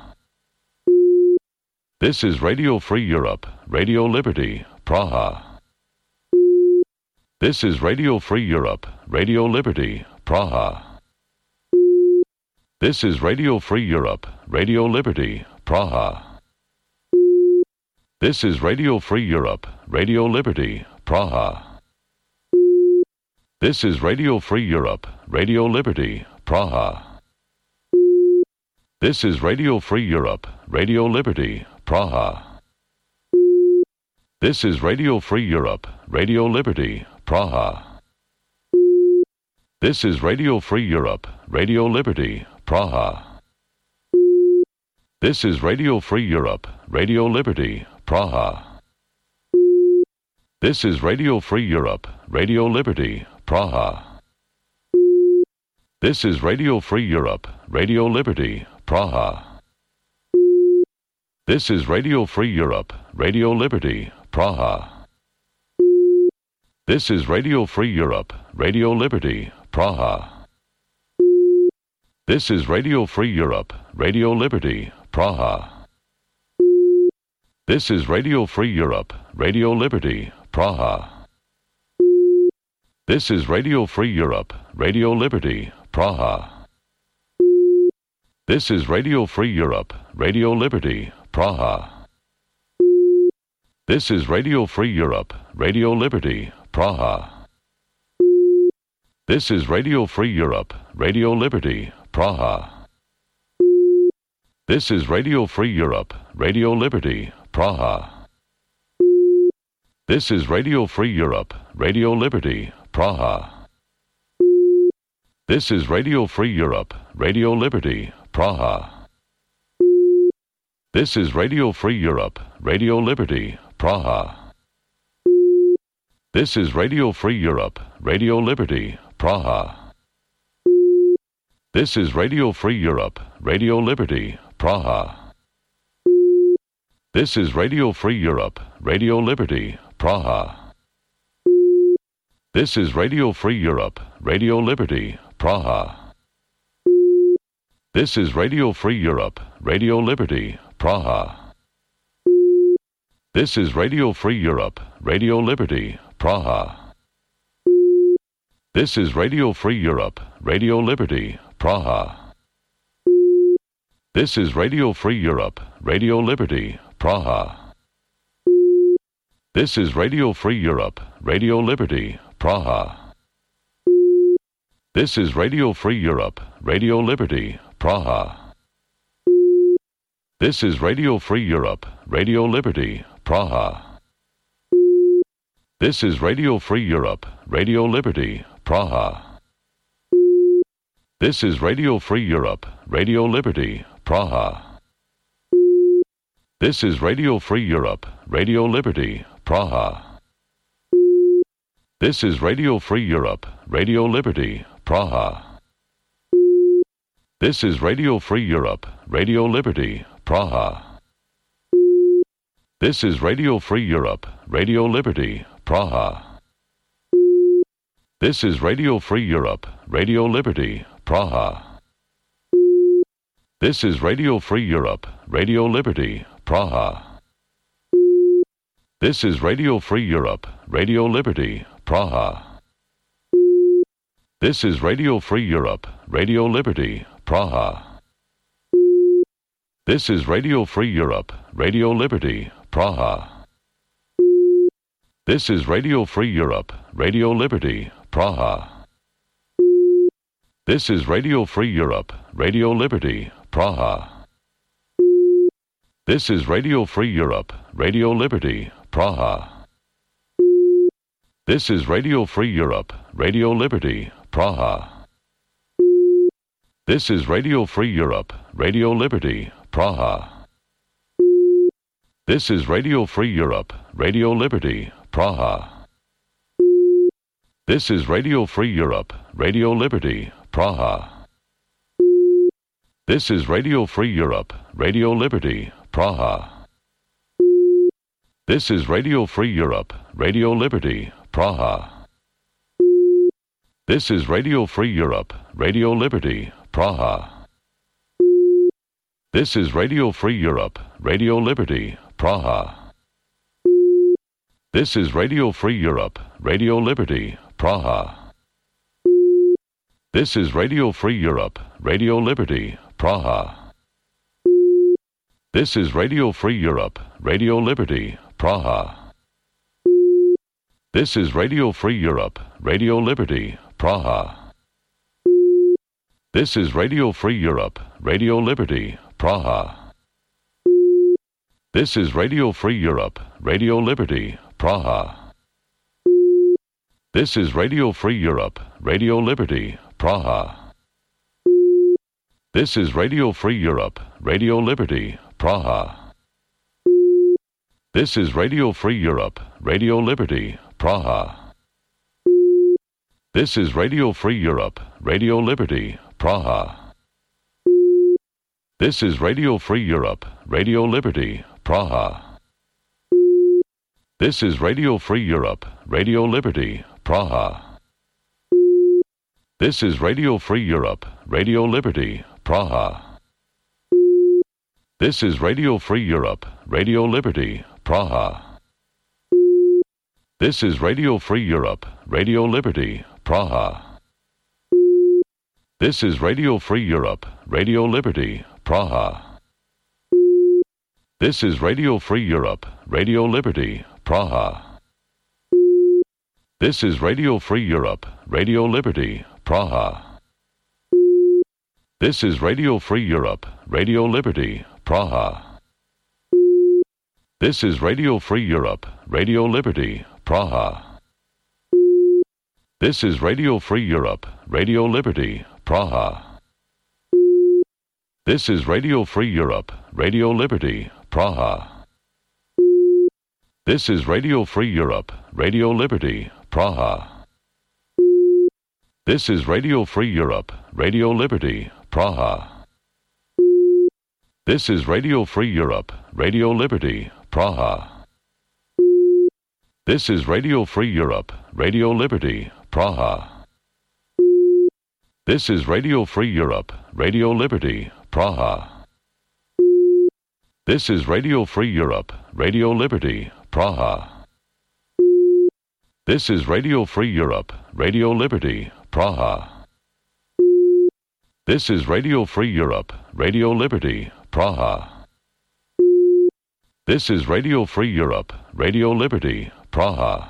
This is Radio Free Europe, Radio Liberty, Praha. This is Radio Free Europe, Radio Liberty, Praha. This is Radio Free Europe, Radio Liberty, Praha. This is Radio Free Europe, Radio Liberty, Praha. This is Radio Free Europe, Radio Liberty, Praha. This is Radio Free Europe, Radio Liberty, Praha. This is Radio Free Europe, Radio Liberty, Praha. This is Radio Free Europe, Radio Liberty, Praha. This is Radio Free Europe, Radio Liberty, Praha. This is Radio Free Europe, Radio Liberty, Praha. This is Radio Free Europe, Radio Liberty, Praha. This is Radio Free Europe, Radio Liberty, Praha. This is Radio Free Europe, Radio Liberty, Praha. This is Radio Free Europe, Radio Liberty, Praha. This is Radio Free Europe, Radio Liberty, Praha. This is Radio Free Europe, Radio Liberty, Praha. This is Radio Free Europe, Radio Liberty, Praha. This is Radio Free Europe, Radio Liberty, Praha. This is Radio Free Europe, Radio Liberty, Praha. This is Radio Free Europe, Radio Liberty, Praha. This is Radio Free Europe, Radio Liberty, Praha. This is Radio Free Europe, Radio Liberty, Praha. This is Radio Free Europe, Radio Liberty, Praha. This is Radio Free Europe, Radio Liberty, Praha. This is Radio Free Europe, Radio Liberty, Praha. This is Radio Free Europe, Radio Liberty, Praha. This is Radio Free Europe, Radio Liberty, Praha. This is Radio Free Europe, Radio Liberty, Praha. This is Radio Free Europe, Radio Liberty, Praha. This is Radio Free Europe, Radio Liberty, Praha. This is Radio Free Europe, Radio Liberty, Praha. This is Radio Free Europe, Radio Liberty, Praha. This is Radio Free Europe, Radio Liberty, Praha. This is Radio Free Europe, Radio Liberty, Praha. This is Radio Free Europe, Radio Liberty, Praha. This is Radio Free Europe, Radio Liberty, Praha. This is Radio Free Europe, Radio Liberty, Praha. This is Radio Free Europe, Radio Liberty, Praha. This is Radio Free Europe, Radio Liberty, Praha. This is Radio Free Europe, Radio Liberty, Praha. This is Radio Free Europe, Radio Liberty, Praha. This is Radio Free Europe, Radio Liberty, Praha. This is Radio Free Europe, Radio Liberty, Praha. This is Radio Free Europe, Radio Liberty, Praha. This is Radio Free Europe, Radio Liberty, Praha. This is Radio Free Europe, Radio Liberty, Praha. This is Radio Free Europe, Radio Liberty, Praha. This is Radio Free Europe, Radio Liberty, Praha. This is Radio Free Europe, Radio Liberty, Praha. This is Radio Free Europe, Radio Liberty, Praha. This is Radio Free Europe, Radio Liberty, Praha. This is Radio Free Europe, Radio Liberty, Praha. This is Radio Free Europe, Radio Liberty, Praha. This is Radio Free Europe, Radio Liberty, Praha. This is Radio Free Europe, Radio Liberty, Praha. This is Radio Free Europe, Radio Liberty, Praha. This is Radio Free Europe, Radio Liberty, Praha. This is Radio Free Europe, Radio Liberty, Praha. This is Radio Free Europe, Radio Liberty, Praha. This is Radio Free Europe, Radio Liberty, Praha. This is Radio Free Europe, Radio Liberty, Praha. This is Radio Free Europe, Radio Liberty, Praha. This is Radio Free Europe, Radio Liberty, Praha. This is Radio Free Europe, Radio Liberty, Praha. This is Radio Free Europe, Radio Liberty, Praha. This is Radio Free Europe, Radio Liberty, Praha. This is Radio Free Europe, Radio Liberty, Praha. This is Radio Free Europe, Radio Liberty, Praha. This is Radio Free Europe, Radio Liberty, Praha. This is Radio Free Europe, Radio Liberty, Praha. This is Radio Free Europe, Radio Liberty, Praha. This is Radio Free Europe, Radio Liberty, Praha. This is Radio Free Europe, Radio Liberty, Praha. This is Radio Free Europe, Radio Liberty, Praha. This is Radio Free Europe, Radio Liberty, Praha. This is Radio Free Europe, Radio Liberty, Praha. This is Radio Free Europe, Radio Liberty, Praha. This is Radio Free Europe, Radio Liberty, Praha. This is Radio Free Europe, Radio Liberty, Praha. This is Radio Free Europe, Radio Liberty, Praha. This is Radio Free Europe, Radio Liberty, Praha. This is Radio Free Europe, Radio Liberty, Praha. This is Radio Free Europe, Radio Liberty, Praha. This is Radio Free Europe, Radio Liberty, Praha. This is Radio Free Europe, Radio Liberty, Praha. This is Radio Free Europe, Radio Liberty, Praha. This is Radio Free Europe, Radio Liberty, Praha.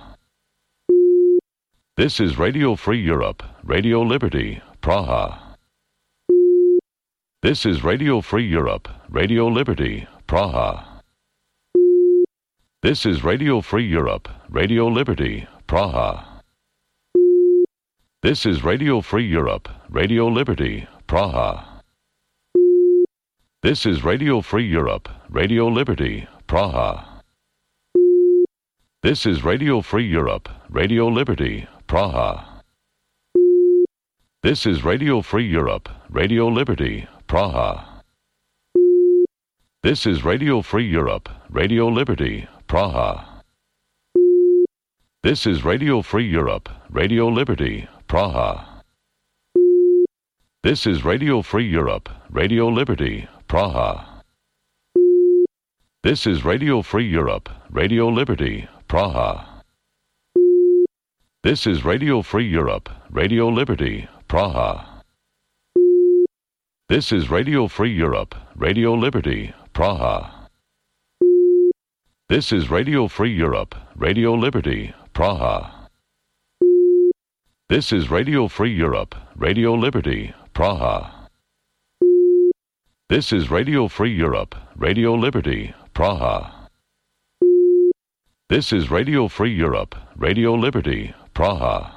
This is Radio Free Europe, Radio Liberty, Praha. This is Radio Free Europe, Radio Liberty, Praha. This is Radio Free Europe, Radio Liberty, Praha. This is Radio Free Europe, Radio Liberty, Praha. This is Radio Free Europe, Radio Liberty, Praha. This is Radio Free Europe, Radio Liberty, Praha. This is Radio Free Europe, Radio Liberty, Praha. This is Radio Free Europe, Radio Liberty, Praha. This is Radio Free Europe, Radio Liberty, Praha. This is Radio Free Europe, Radio Liberty, Praha. This is Radio Free Europe, Radio Liberty, Praha. This is Radio Free Europe, Radio Liberty, Praha. This is Radio Free Europe, Radio Liberty, Praha. This is Radio Free Europe, Radio Liberty, Praha. This is Radio Free Europe, Radio Liberty, Praha. This is Radio Free Europe, Radio Liberty, Praha. This is Radio Free Europe, Radio Liberty, Praha.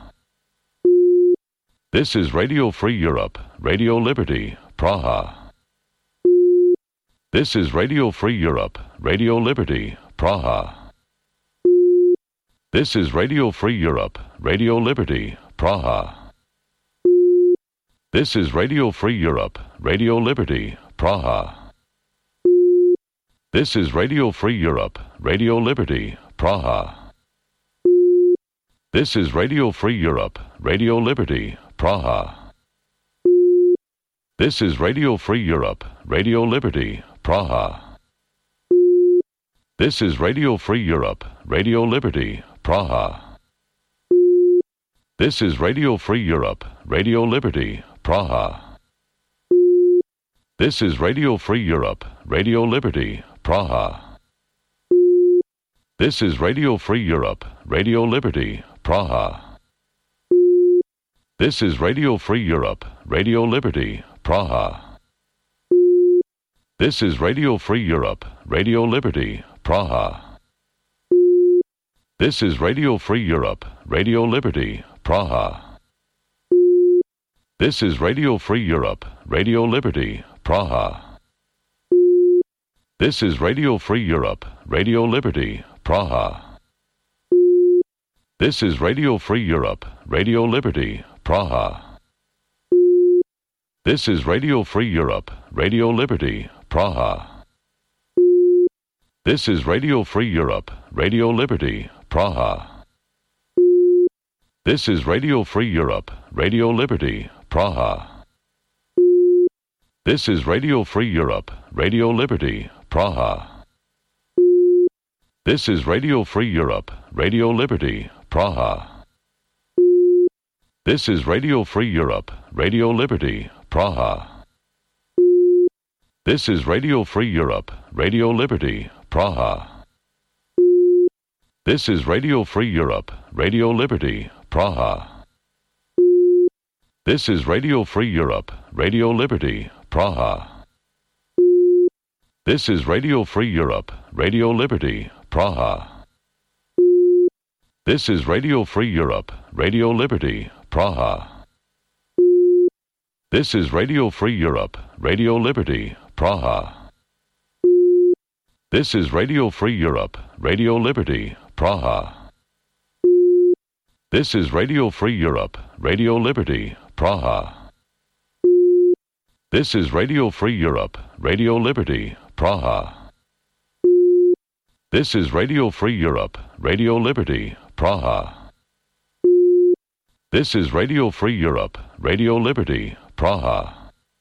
This is Radio Free Europe, Radio Liberty, Praha. This is Radio Free Europe, Radio Liberty, Praha. This is Radio Free Europe, Radio Liberty, Praha. This is Radio Free Europe, Radio Liberty, Praha. This is Radio Free Europe, Radio Liberty, Praha. This is Radio Free Europe, Radio Liberty, Praha. This is Radio Free Europe, Radio Liberty, Praha. This is Radio Free Europe, Radio Liberty, Praha. This is Radio Free Europe, Radio Liberty, Praha. This is Radio Free Europe, Radio Liberty, Praha. This is Radio Free Europe, Radio Liberty, Praha. This is Radio Free Europe, Radio Liberty, Praha. This is Radio Free Europe, Radio Liberty, Praha. This is Radio Free Europe, Radio Liberty, Praha. This is Radio Free Europe, Radio Liberty, Praha. This is Radio Free Europe, Radio Liberty, Praha. This is Radio Free Europe, Radio Liberty, Praha. This is Radio Free Europe, Radio Liberty, Praha. This is Radio Free Europe, Radio Liberty, Praha. This is Radio Free Europe, Radio Liberty, Praha. This is Radio Free Europe, Radio Liberty, Praha. This is Radio Free Europe, Radio Liberty, Praha. This is Radio Free Europe, Radio Liberty, Praha. This is Radio Free Europe, Radio Liberty, Praha. This is Radio Free Europe, Radio Liberty, Praha. This is Radio Free Europe, Radio Liberty, Praha. This is Radio Free Europe, Radio Liberty, Praha. This is Radio Free Europe, Radio Liberty, Praha. This is Radio Free Europe, Radio Liberty, Praha. This is Radio Free Europe, Radio Liberty, Praha. This is Radio Free Europe, Radio Liberty, Praha. This is Radio Free Europe, Radio Liberty, Praha. This is Radio Free Europe, Radio Liberty, Praha. This is Radio Free Europe, Radio Liberty, Praha.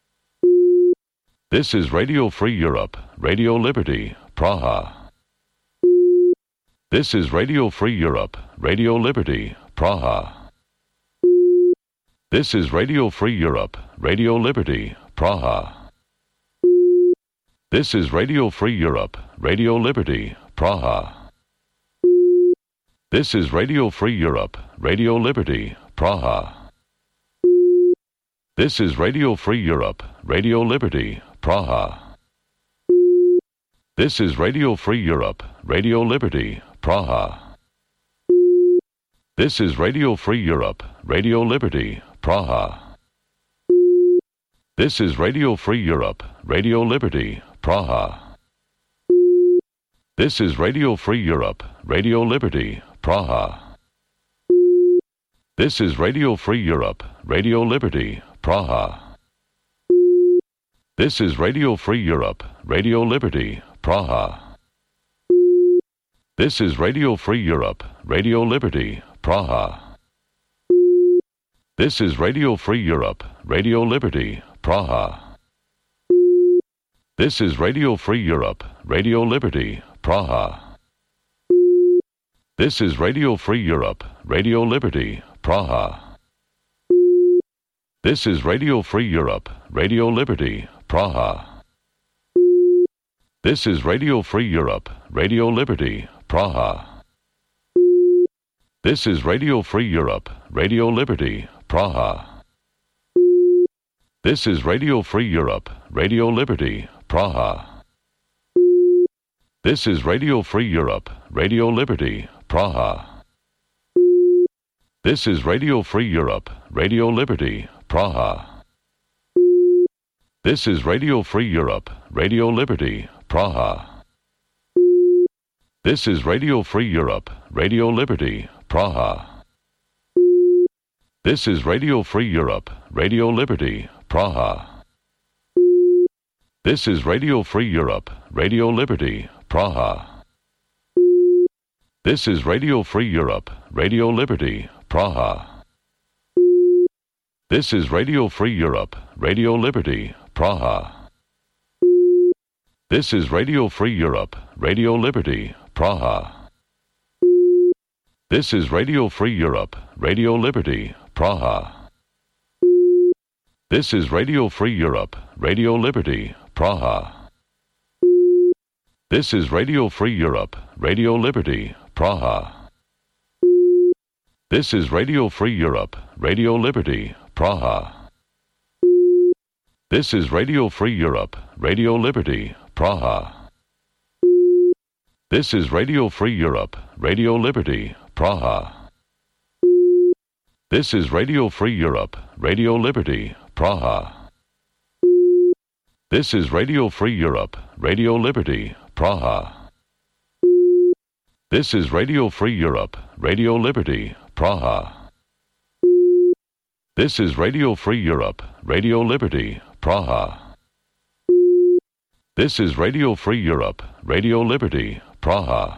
This is Radio Free Europe, Radio Liberty, Praha. This is Radio Free Europe, Radio Liberty, Praha. This is Radio Free Europe, Radio Liberty, Praha. This is Radio Free Europe, Radio Liberty, Praha. This is Radio Free Europe, Radio Liberty, Praha. This is Radio Free Europe, Radio Liberty, Praha. This is Radio Free Europe, Radio Liberty, Praha. This is Radio Free Europe, Radio Liberty, Praha. This is Radio Free Europe, Radio Liberty, Praha. This is Radio Free Europe, Radio Liberty, Praha. This is Radio Free Europe, Radio Liberty, Praha. This is Radio Free Europe, Radio Liberty, Praha. This is Radio Free Europe, Radio Liberty, Praha. This is Radio Free Europe, Radio Liberty, Praha. This is Radio Free Europe, Radio Liberty, Praha. This is Radio Free Europe, Radio Liberty, Praha. This is Radio Free Europe, Radio Liberty, Praha. This is Radio Free Europe, Radio Liberty, Praha. This is Radio Free Europe, Radio Liberty, Praha. This is Radio Free Europe, Radio Liberty, Praha. This is Radio Free Europe, Radio Liberty, Praha. This is Radio Free Europe, Radio Liberty, Praha. This is Radio Free Europe, Radio Liberty, Praha. This is Radio Free Europe, Radio Liberty, Praha. This is Radio Free Europe, Radio Liberty, Praha. This is Radio Free Europe, Radio Liberty, Praha. This is Radio Free Europe, Radio Liberty, Praha. This is Radio Free Europe, Radio Liberty, Praha. This is Radio Free Europe, Radio Liberty, Praha. This is Radio Free Europe, Radio Liberty, Praha. This is Radio Free Europe, Radio Liberty, Praha. This is Radio Free Europe, Radio Liberty, Praha. This is Radio Free Europe, Radio Liberty, Praha. This is Radio Free Europe, Radio Liberty, Praha. This is Radio Free Europe, Radio Liberty, Praha. This is Radio Free Europe, Radio Liberty, Praha. This is Radio Free Europe, Radio Liberty, Praha. This is Radio Free Europe, Radio Liberty, Praha. This is Radio Free Europe, Radio Liberty, Praha. This is Radio Free Europe, Radio Liberty, Praha.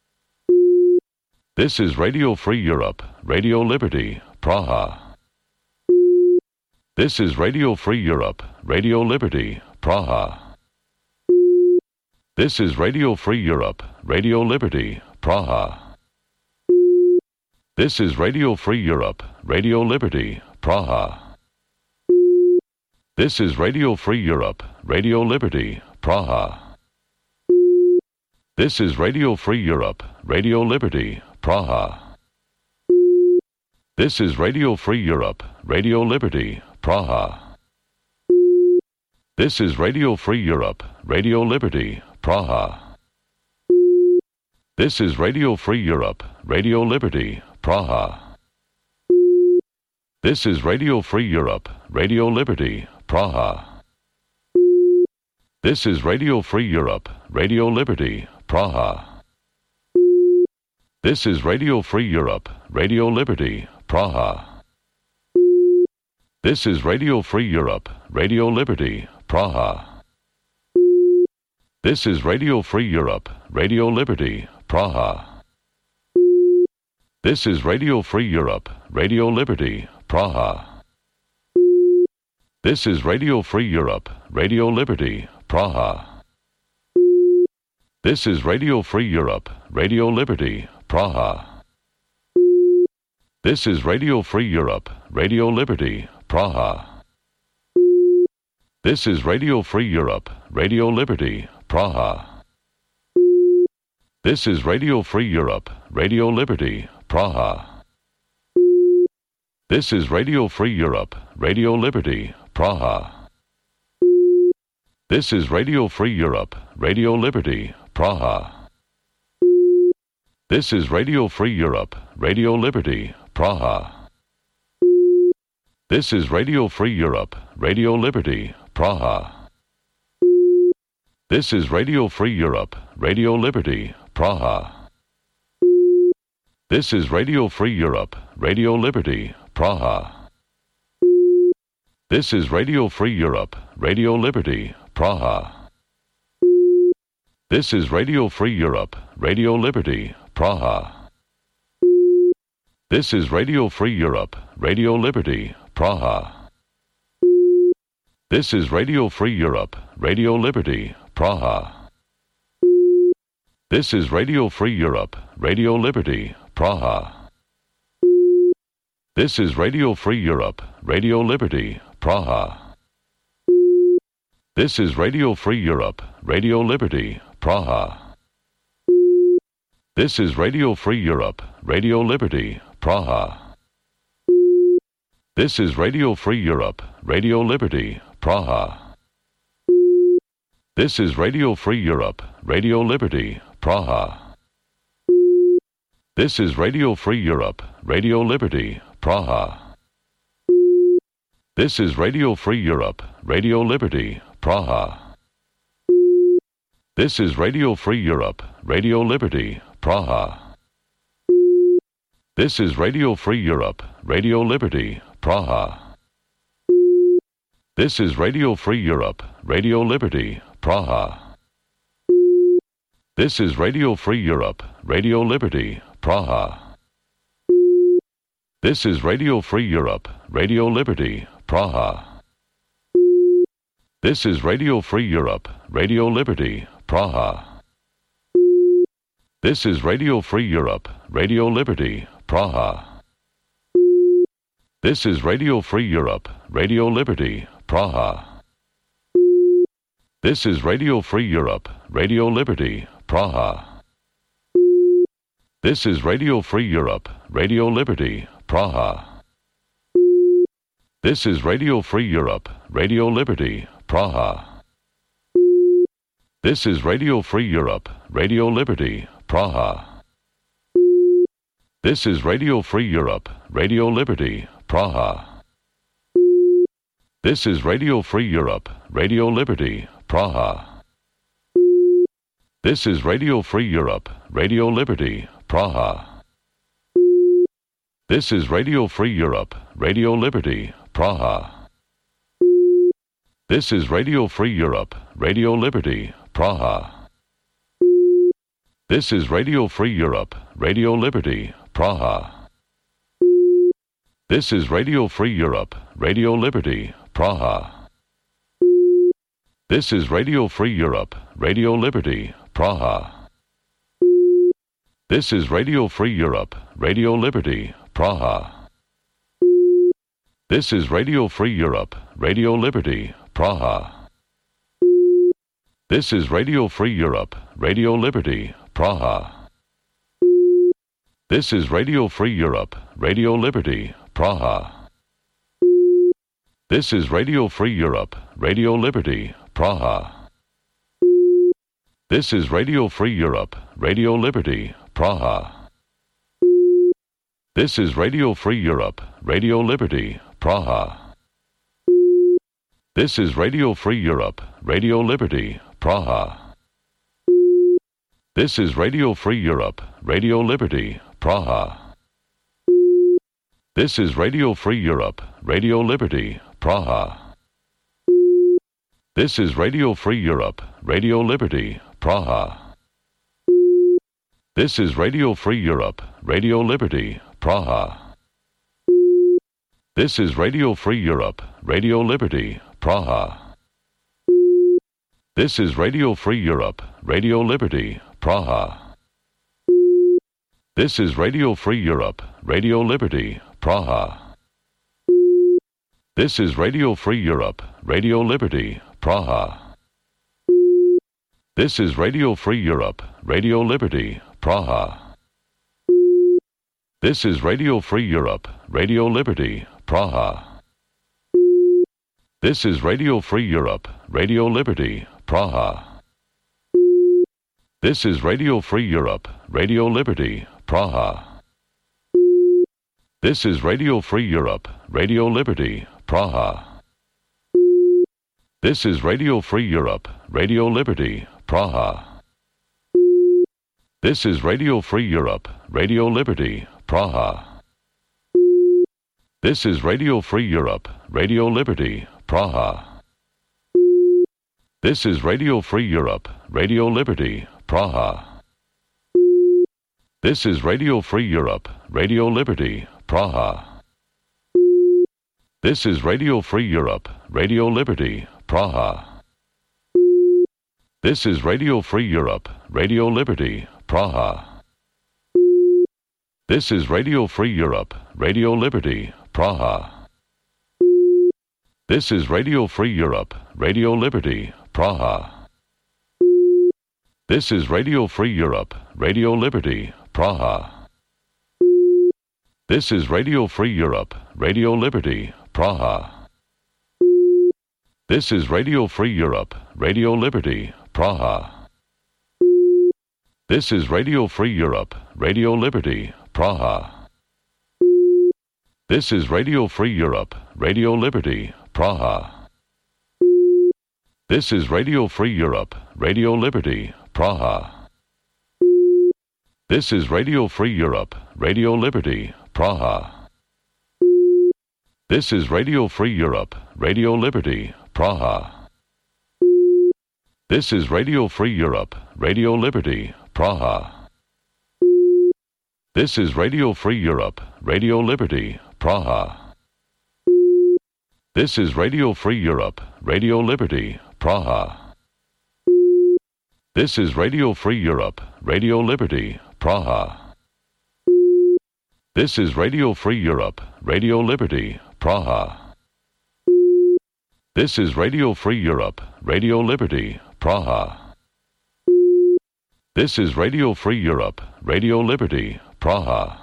This is Radio Free Europe, Radio Liberty, Praha. This is Radio Free Europe, Radio Liberty, Praha. This is Radio Free Europe, Radio Liberty, Praha. This is Radio Free Europe, Radio Liberty, Praha. This is Radio Free Europe, Radio Liberty, Praha. This is Radio Free Europe, Radio Liberty, Praha. This is Radio Free Europe, Radio Liberty, Praha. This is Radio Free Europe, Radio Liberty, Praha. This is Radio Free Europe, Radio Liberty, Praha. This is Radio Free Europe, Radio Liberty, Praha. This is Radio Free Europe, Radio Liberty, Praha. This is Radio Free Europe, Radio Liberty, Praha. This is Radio Free Europe, Radio Liberty, Praha. This is Radio Free Europe, Radio Liberty, Praha. This is Radio Free Europe, Radio Liberty, Praha. This is Radio Free Europe, Radio Liberty, Praha. This is Radio Free Europe, Radio Liberty, Praha. This is Radio Free Europe, Radio Liberty, Praha. This is Radio Free Europe, Radio Liberty, Praha. This is Radio Free Europe, Radio Liberty, Praha. This is Radio Free Europe, Radio Liberty, Praha. This is Radio Free Europe, Radio Liberty, Praha. This is Radio Free Europe, Radio Liberty, Praha. This is Radio Free Europe, Radio Liberty, Praha. This is Radio Free Europe, Radio Liberty, Praha. This is Radio Free Europe, Radio Liberty, Praha. This is Radio Free Europe, Radio Liberty, Praha. This is Radio Free Europe, Radio Liberty, Praha. This is Radio Free Europe, Radio Liberty, Praha. This is Radio Free Europe, Radio Liberty, Praha. This is Radio Free Europe, Radio Liberty, Praha. This is Radio Free Europe, Radio Liberty, Praha. This is Radio Free Europe, Radio Liberty, Praha. This is Radio Free Europe, Radio Liberty, Praha. This is Radio Free Europe, Radio Liberty, Praha. This is Radio Free Europe, Radio Liberty, Praha. This is Radio Free Europe, Radio Liberty, Praha. This is Radio Free Europe, Radio Liberty, Praha. This is Radio Free Europe, Radio Liberty, Praha. This is Radio Free Europe, Radio Liberty, Praha. This is Radio Free Europe, Radio Liberty, Praha. This is Radio Free Europe, Radio Liberty, Praha. This is Radio Free Europe, Radio Liberty, Praha. This is Radio Free Europe, Radio Liberty, Praha. This is Radio Free Europe, Radio Liberty, Praha. This is Radio Free Europe, Radio Liberty, Praha. This is Radio Free Europe, Radio Liberty, Praha. This is Radio Free Europe, Radio Liberty, Praha. This is Radio Free Europe, Radio Liberty, Praha. This is Radio Free Europe, Radio Liberty, Praha. This is Radio Free Europe, Radio Liberty, Praha. This is Radio Free Europe, Radio Liberty, Praha. This is Radio Free Europe, Radio Liberty, Praha. This is Radio Free Europe, Radio Liberty, Praha. This is Radio Free Europe, Radio Liberty, Praha. This is Radio Free Europe, Radio Liberty, Praha. This is Radio Free Europe, Radio Liberty, Praha. This is Radio Free Europe, Radio Liberty, Praha. This is Radio Free Europe, Radio Liberty, Praha. This is Radio Free Europe, Radio Liberty, Praha. This is Radio Free Europe, Radio Liberty, Praha. This is Radio Free Europe, Radio Liberty, Praha. This is Radio Free Europe, Radio Liberty, Praha. This is Radio Free Europe, Radio Liberty, Praha. This is Radio Free Europe, Radio Liberty, Praha. This is Radio Free Europe, Radio Liberty, Praha. This is Radio Free Europe, Radio Liberty, Praha. This is Radio Free Europe, Radio Liberty, Praha. This is Radio Free Europe, Radio Liberty, Praha. This is Radio Free Europe, Radio Liberty, Praha. This is Radio Free Europe, Radio Liberty, Praha. This is Radio Free Europe, Radio Liberty, Praha. This is Radio Free Europe, Radio Liberty, Praha. This is Radio Free Europe, Radio Liberty, Praha. This is Radio Free Europe, Radio Liberty, Praha. This is Radio Free Europe, Radio Liberty, Praha. This is Radio Free Europe, Radio Liberty, Praha. This is Radio Free Europe, Radio Liberty, Praha. This is Radio Free Europe, Radio Liberty, Praha. This is Radio Free Europe, Radio Liberty, Praha. This is Radio Free Europe, Radio Liberty, Praha. This is Radio Free Europe, Radio Liberty, Praha. This is Radio Free Europe, Radio Liberty, Praha. This is Radio Free Europe, Radio Liberty, Praha. This is Radio Free Europe, Radio Liberty, Praha. This is Radio Free Europe, Radio Liberty, Praha. This is Radio Free Europe, Radio Liberty, Praha. This is Radio Free Europe, Radio Liberty, Praha. This is Radio Free Europe, Radio Liberty, Praha. This is Radio Free Europe, Radio Liberty, Praha. This is Radio Free Europe, Radio Liberty, Praha. This is Radio Free Europe, Radio Liberty, Praha. This is Radio Free Europe, Radio Liberty, Praha. This is Radio Free Europe, Radio Liberty, Praha. This is Radio Free Europe, Radio Liberty, Praha. This is Radio Free Europe, Radio Liberty, Praha. This is Radio Free Europe, Radio Liberty, Praha. This is Radio Free Europe, Radio Liberty, Praha. This is Radio Free Europe, Radio Liberty, Praha. This is Radio Free Europe, Radio Liberty, Praha. This is Radio Free Europe, Radio Liberty, Praha. This is Radio Free Europe, Radio Liberty, Praha. This is Radio Free Europe, Radio Liberty, Praha.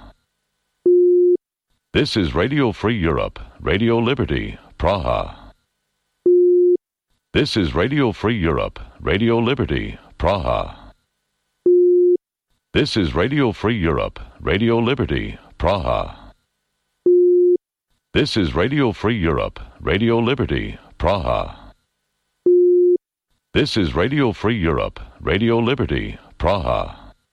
This is Radio Free Europe, Radio Liberty, Praha. This is Radio Free Europe, Radio Liberty, Praha. This is Radio Free Europe, Radio Liberty, Praha. This is Radio Free Europe, Radio Liberty, Praha. This is Radio Free Europe, Radio Liberty, Praha.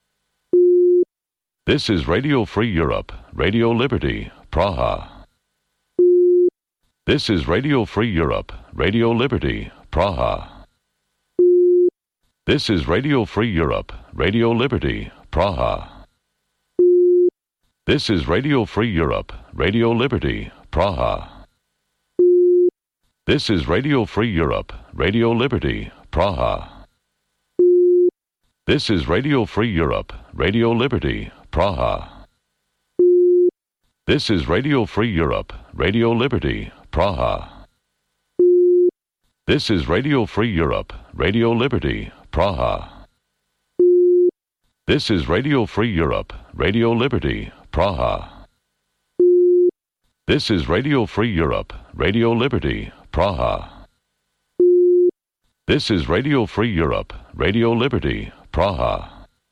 This is Radio Free Europe, Radio Liberty, Praha. This is Radio Free Europe, Radio Liberty, Praha. This is Radio Free Europe, Radio Liberty, Praha. This is Radio Free Europe, Radio Liberty, Praha. This is Radio Free Europe, Radio Liberty, Praha. This is Radio Free Europe, Radio Liberty, Praha. This is Radio Free Europe, Radio Liberty, Praha. This is Radio Free Europe, Radio Liberty, Praha. This is Radio Free Europe, Radio Liberty, Praha. This is Radio Free Europe, Radio Liberty, Praha. This is Radio Free Europe, Radio Liberty, Praha.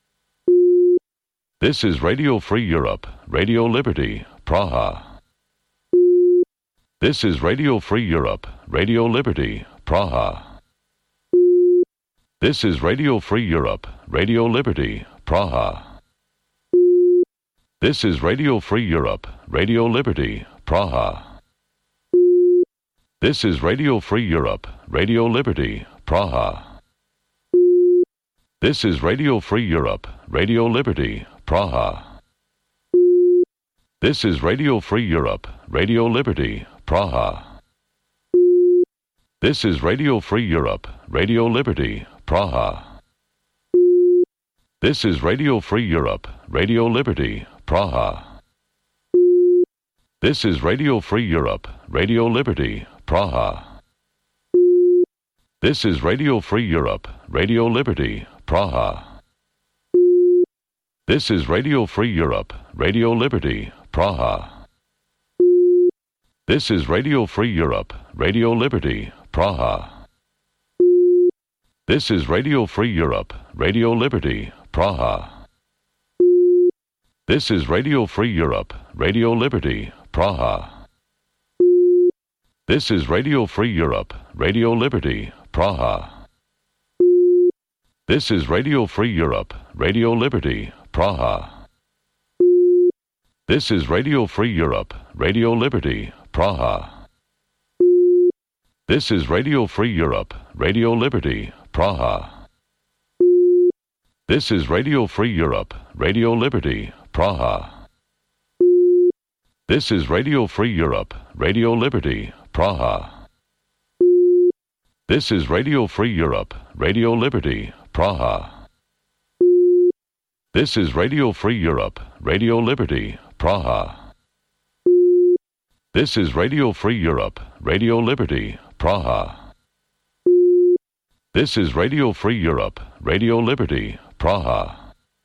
This is Radio Free Europe, Radio Liberty, Praha. This is Radio Free Europe, Radio Liberty, Praha. This is Radio Free Europe, Radio Liberty, Praha. This is Radio Free Europe, Radio Liberty, Praha. This is Radio Free Europe, Radio Liberty, Praha. This is Radio Free Europe, Radio Liberty, Praha. This is Radio Free Europe, Radio Liberty, Praha. This is Radio Free Europe, Radio Liberty, Praha. This is Radio Free Europe, Radio Liberty, Praha. This is Radio Free Europe, Radio Liberty, Praha. This is Radio Free Europe, Radio Liberty, Praha. This is Radio Free Europe, Radio Liberty, Praha. This is Radio Free Europe, Radio Liberty, Praha. This is Radio Free Europe, Radio Liberty, Praha. This is Radio Free Europe, Radio Liberty, Praha. This is Radio Free Europe, Radio Liberty, Praha. This is Radio Free Europe, Radio Liberty, Praha. This is Radio Free Europe, Radio Liberty, Praha. This is Radio Free Europe, Radio Liberty, Praha. This is Radio Free Europe, Radio Liberty, Praha. This is Radio Free Europe, Radio Liberty, Praha. This is Radio Free Europe, Radio Liberty, Praha. This is Radio Free Europe, Radio Liberty, Praha. This is Radio Free Europe, Radio Liberty, Praha. This is Radio Free Europe, Radio Liberty, Praha.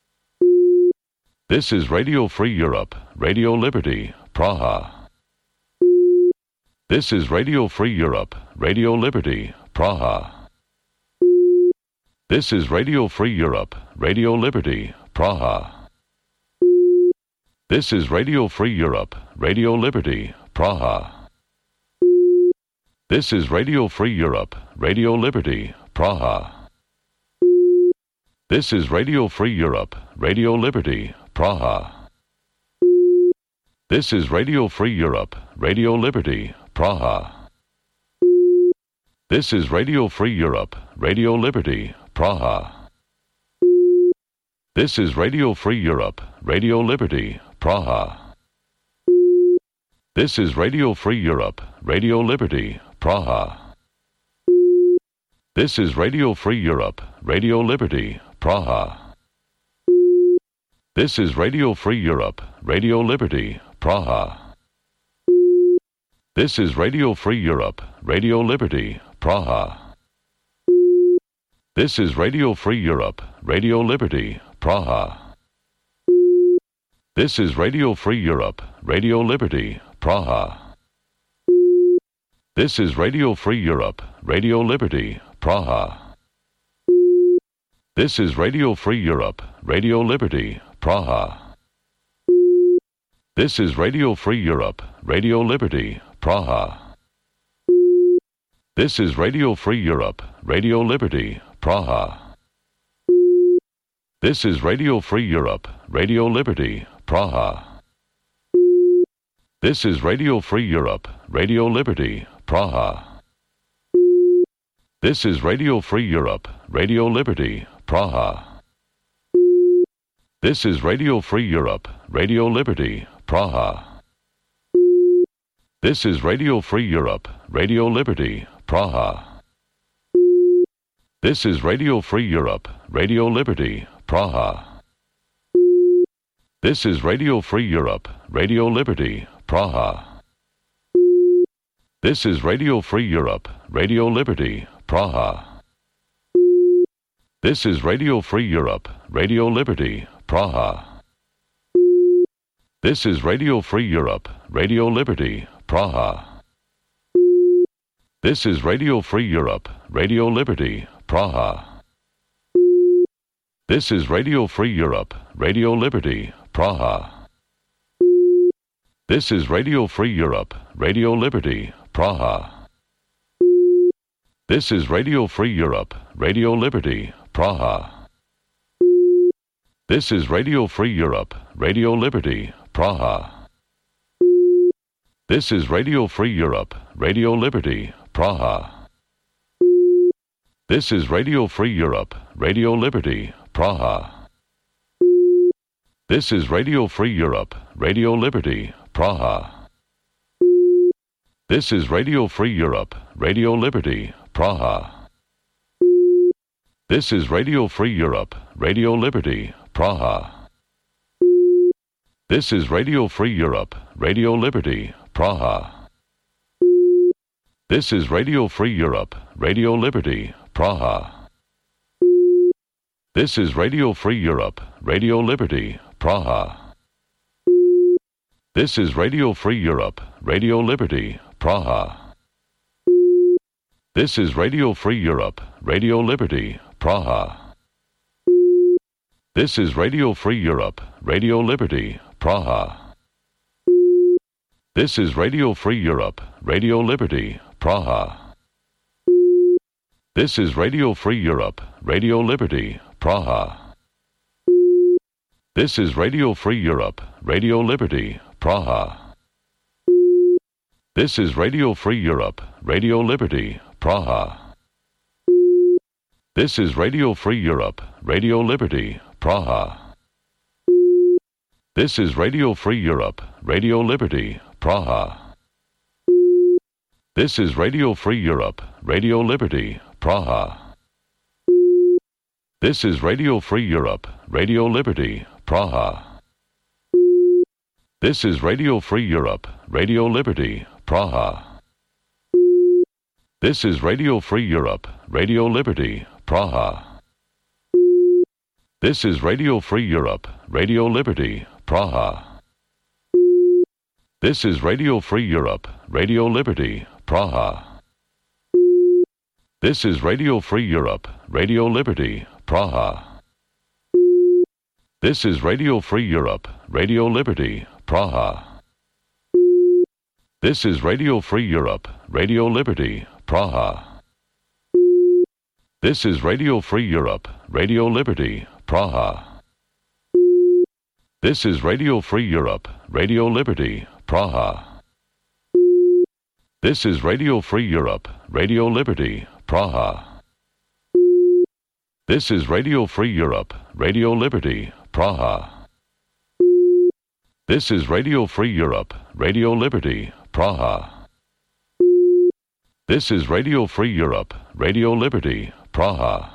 This is Radio Free Europe, Radio Liberty, Praha. This is Radio Free Europe, Radio Liberty, Praha. This is Radio Free Europe, Radio Liberty, Praha. This is Radio Free Europe, Radio Liberty, Praha. This is Radio Free Europe, Radio Liberty, Praha. This is Radio Free Europe, Radio Liberty, Praha. This is Radio Free Europe, Radio Liberty, Praha. This is Radio Free Europe, Radio Liberty, Praha. This is Radio Free Europe, Radio Liberty, Praha. This is Radio Free Europe, Radio Liberty, Praha. This is Radio Free Europe, Radio Liberty, Praha. This is Radio Free Europe, Radio Liberty, Praha. This is Radio Free Europe, Radio Liberty, Praha. This is Radio Free Europe, Radio Liberty, Praha. This is Radio Free Europe, Radio Liberty, Praha. This is Radio Free Europe, Radio Liberty, Praha. This is Radio Free Europe, Radio Liberty, Praha. This is Radio Free Europe, Radio Liberty, Praha. This is Radio Free Europe, Radio Liberty, Praha. This is Radio Free Europe, Radio Liberty, Praha. This is Radio Free Europe, Radio Liberty, Praha. This is Radio Free Europe, Radio Liberty, Praha. This is Radio Free Europe, Radio Liberty, Praha. This is Radio Free Europe, Radio Liberty, Praha. This is Radio Free Europe, Radio Liberty, Praha. This is Radio Free Europe, Radio Liberty, Praha. This is Radio Free Europe, Radio Liberty, Praha. This is Radio Free Europe, Radio Liberty, Praha. This is Radio Free Europe, Radio Liberty, Praha. This is Radio Free Europe, Radio Liberty, Praha. This is Radio Free Europe, Radio Liberty, Praha. This is Radio Free Europe, Radio Liberty, Praha. This is Radio Free Europe, Radio Liberty, Praha. This is Radio Free Europe, Radio Liberty, Praha. This is Radio Free Europe, Radio Liberty, Praha. This is Radio Free Europe, Radio Liberty, Praha. This is Radio Free Europe, Radio Liberty, Praha. This is Radio Free Europe, Radio Liberty, Praha. This is Radio Free Europe, Radio Liberty, Praha. This is Radio Free Europe, Radio Liberty, Praha. This is Radio Free Europe, Radio Liberty, Praha. This is Radio Free Europe, Radio Liberty, Praha. This is Radio Free Europe, Radio Liberty, Praha. This is Radio Free Europe, Radio Liberty, Praha. This is Radio Free Europe, Radio Liberty, Praha. This is Radio Free Europe, Radio Liberty, Praha. This is Radio Free Europe, Radio Liberty, Praha. This is Radio Free Europe, Radio Liberty, Praha. This is Radio Free Europe, Radio Liberty, Praha. This is Radio Free Europe, Radio Liberty, Praha. This is Radio Free Europe, Radio Liberty, Praha. This is Radio Free Europe, Radio Liberty, Praha. This is Radio Free Europe, Radio Liberty, Praha. This is Radio Free Europe, Radio Liberty, Praha. This is Radio Free Europe, Radio Liberty, Praha. This is Radio Free Europe, Radio Liberty, Praha. This is Radio Free Europe, Radio Liberty, Praha. This is Radio Free Europe, Radio Liberty, Praha. This is Radio Free Europe, Radio Liberty, Praha. This is Radio Free Europe, Radio Liberty, Praha. This is Radio Free Europe, Radio Liberty, Praha. This is Radio Free Europe, Radio Liberty, Praha. This is Radio Free Europe, Radio Liberty, Praha. This is Radio Free Europe, Radio Liberty, Praha. This is Radio Free Europe, Radio Liberty, Praha. This is Radio Free Europe, Radio Liberty, Praha.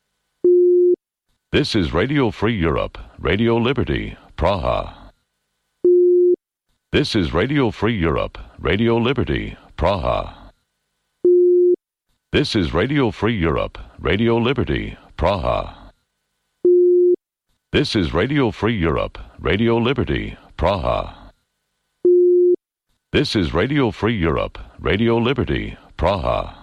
This is Radio Free Europe, Radio Liberty, Praha. This is Radio Free Europe, Radio Liberty, Praha. This is Radio Free Europe, Radio Liberty, Praha. This is Radio Free Europe, Radio Liberty, Praha. This is Radio Free Europe, Radio Liberty, Praha.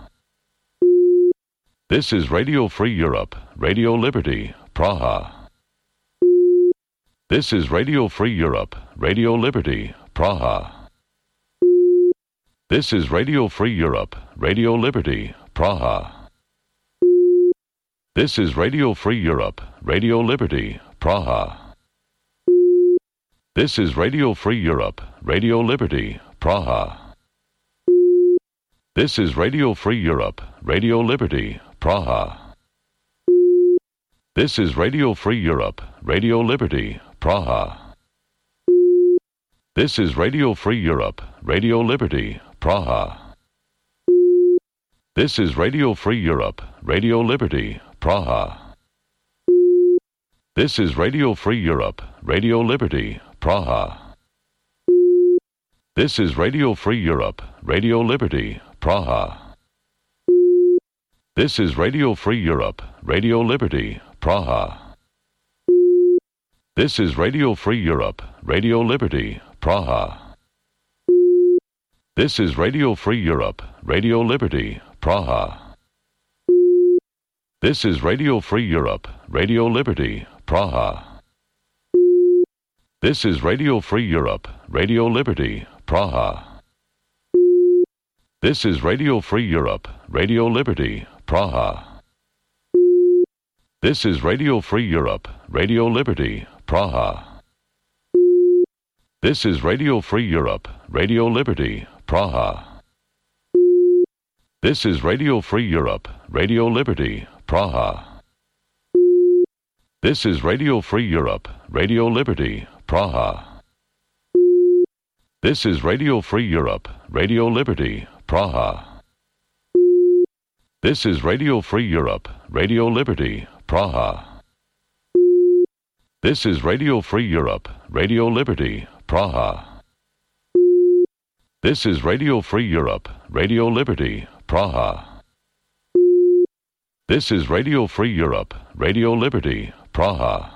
This is Radio Free Europe, Radio Liberty, Praha. This is Radio Free Europe, Radio Liberty, Praha. This is Radio Free Europe, Radio Liberty, Praha. This is Radio Free Europe, Radio Liberty, Praha. This is Radio Free Europe, Radio Liberty, Praha. This is Radio Free Europe, Radio Liberty, Praha. This is Radio Free Europe, Radio Liberty, Praha. This is Radio Free Europe, Radio Liberty, Praha. This is Radio Free Europe, Radio Liberty, Praha. This is Radio Free Europe, Radio Liberty, Praha. This is Radio Free Europe, Radio Liberty, Praha. This is Radio Free Europe, Radio Liberty, Praha. This is Radio Free Europe, Radio Liberty, Praha. This is Radio Free Europe, Radio Liberty, Praha. This is Radio Free Europe, Radio Liberty, Praha. This is Radio Free Europe, Radio Liberty, Praha. This is Radio Free Europe, Radio Liberty, Praha. This is Radio Free Europe, Radio Liberty, Praha. This is Radio Free Europe, Radio Liberty, Praha. This is Radio Free Europe, Radio Liberty, Praha. This is Radio Free Europe, Radio Liberty, Praha. This is Radio Free Europe, Radio Liberty, Praha. This is Radio Free Europe, Radio Liberty, Praha. This is Radio Free Europe, Radio Liberty, Praha. This is Radio Free Europe, Radio Liberty, Praha. This is Radio Free Europe, Radio Liberty, Praha.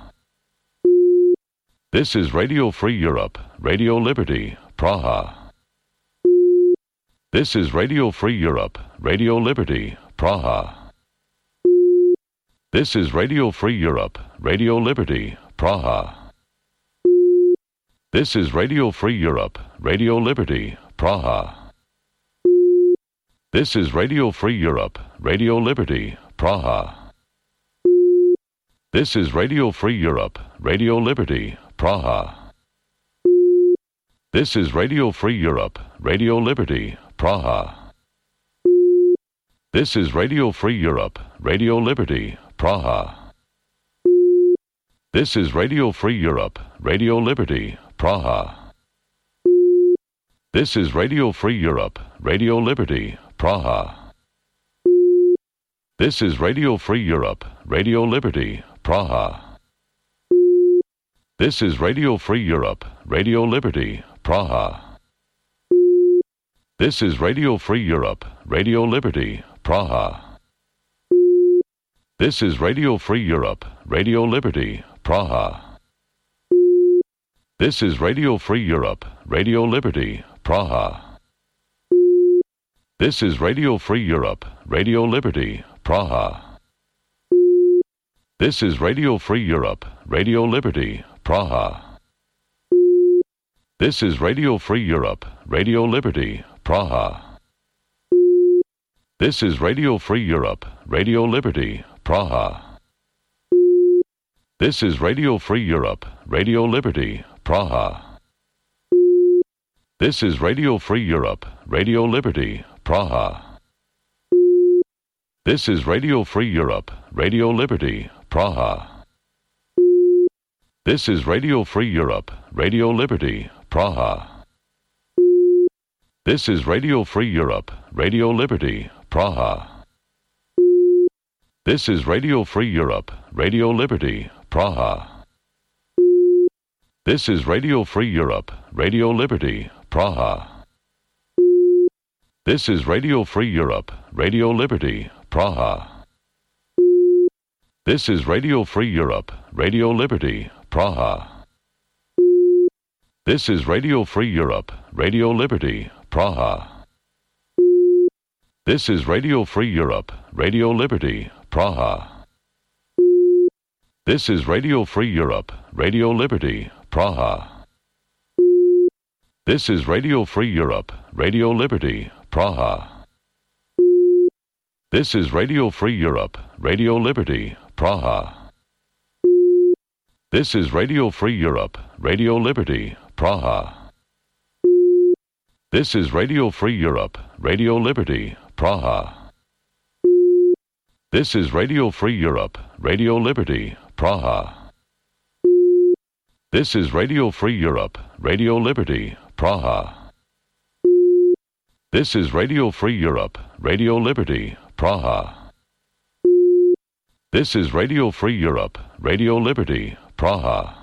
This is Radio Free Europe, Radio Liberty, Praha. This is Radio Free Europe, Radio Liberty, Praha. This is Radio Free Europe, Radio Liberty, Praha. This is Radio Free Europe, Radio Liberty, Praha. This is Radio Free Europe, Radio Liberty, Praha. This is Radio Free Europe, Radio Liberty, Praha. This is Radio Free Europe, Radio Liberty, Praha. This is Radio Free Europe, Radio Liberty, Praha. This is Radio Free Europe, Radio Liberty, Praha. This is Radio Free Europe, Radio Liberty, Praha. This is Radio Free Europe, Radio Liberty, Praha. This is Radio Free Europe, Radio Liberty, Praha. This is Radio Free Europe, Radio Liberty, Praha. This is Radio Free Europe, Radio Liberty, Praha. This is Radio Free Europe, Radio Liberty, Praha. This is Radio Free Europe, Radio Liberty, Praha. This is Radio Free Europe, Radio Liberty, Praha. This is Radio Free Europe, Radio Liberty, Praha. This is Radio Free Europe, Radio Liberty, Praha. This is Radio Free Europe, Radio Liberty, Praha. This is Radio Free Europe, Radio Liberty, Praha. This is Radio Free Europe, Radio Liberty, Praha. This is Radio Free Europe, Radio Liberty, Praha. This is Radio Free Europe, Radio Liberty, Praha. This is Radio Free Europe, Radio Liberty, Praha. This is Radio Free Europe, Radio Liberty, Praha. This is Radio Free Europe, Radio Liberty, Praha. This is Radio Free Europe, Radio Liberty, Praha. This is Radio Free Europe, Radio Liberty, Praha. This is Radio Free Europe, Radio Liberty, Praha. This is Radio Free Europe, Radio Liberty, Praha. This is Radio Free Europe, Radio Liberty, Praha. This is Radio Free Europe, Radio Liberty, Praha. This is Radio Free Europe, Radio Liberty, Praha. This is Radio Free Europe, Radio Liberty, Praha. This is Radio Free Europe, Radio Liberty, Praha. This is Radio Free Europe, Radio Liberty, Praha. This is Radio Free Europe, Radio Liberty, Praha. This is Radio Free Europe, Radio Liberty, Praha.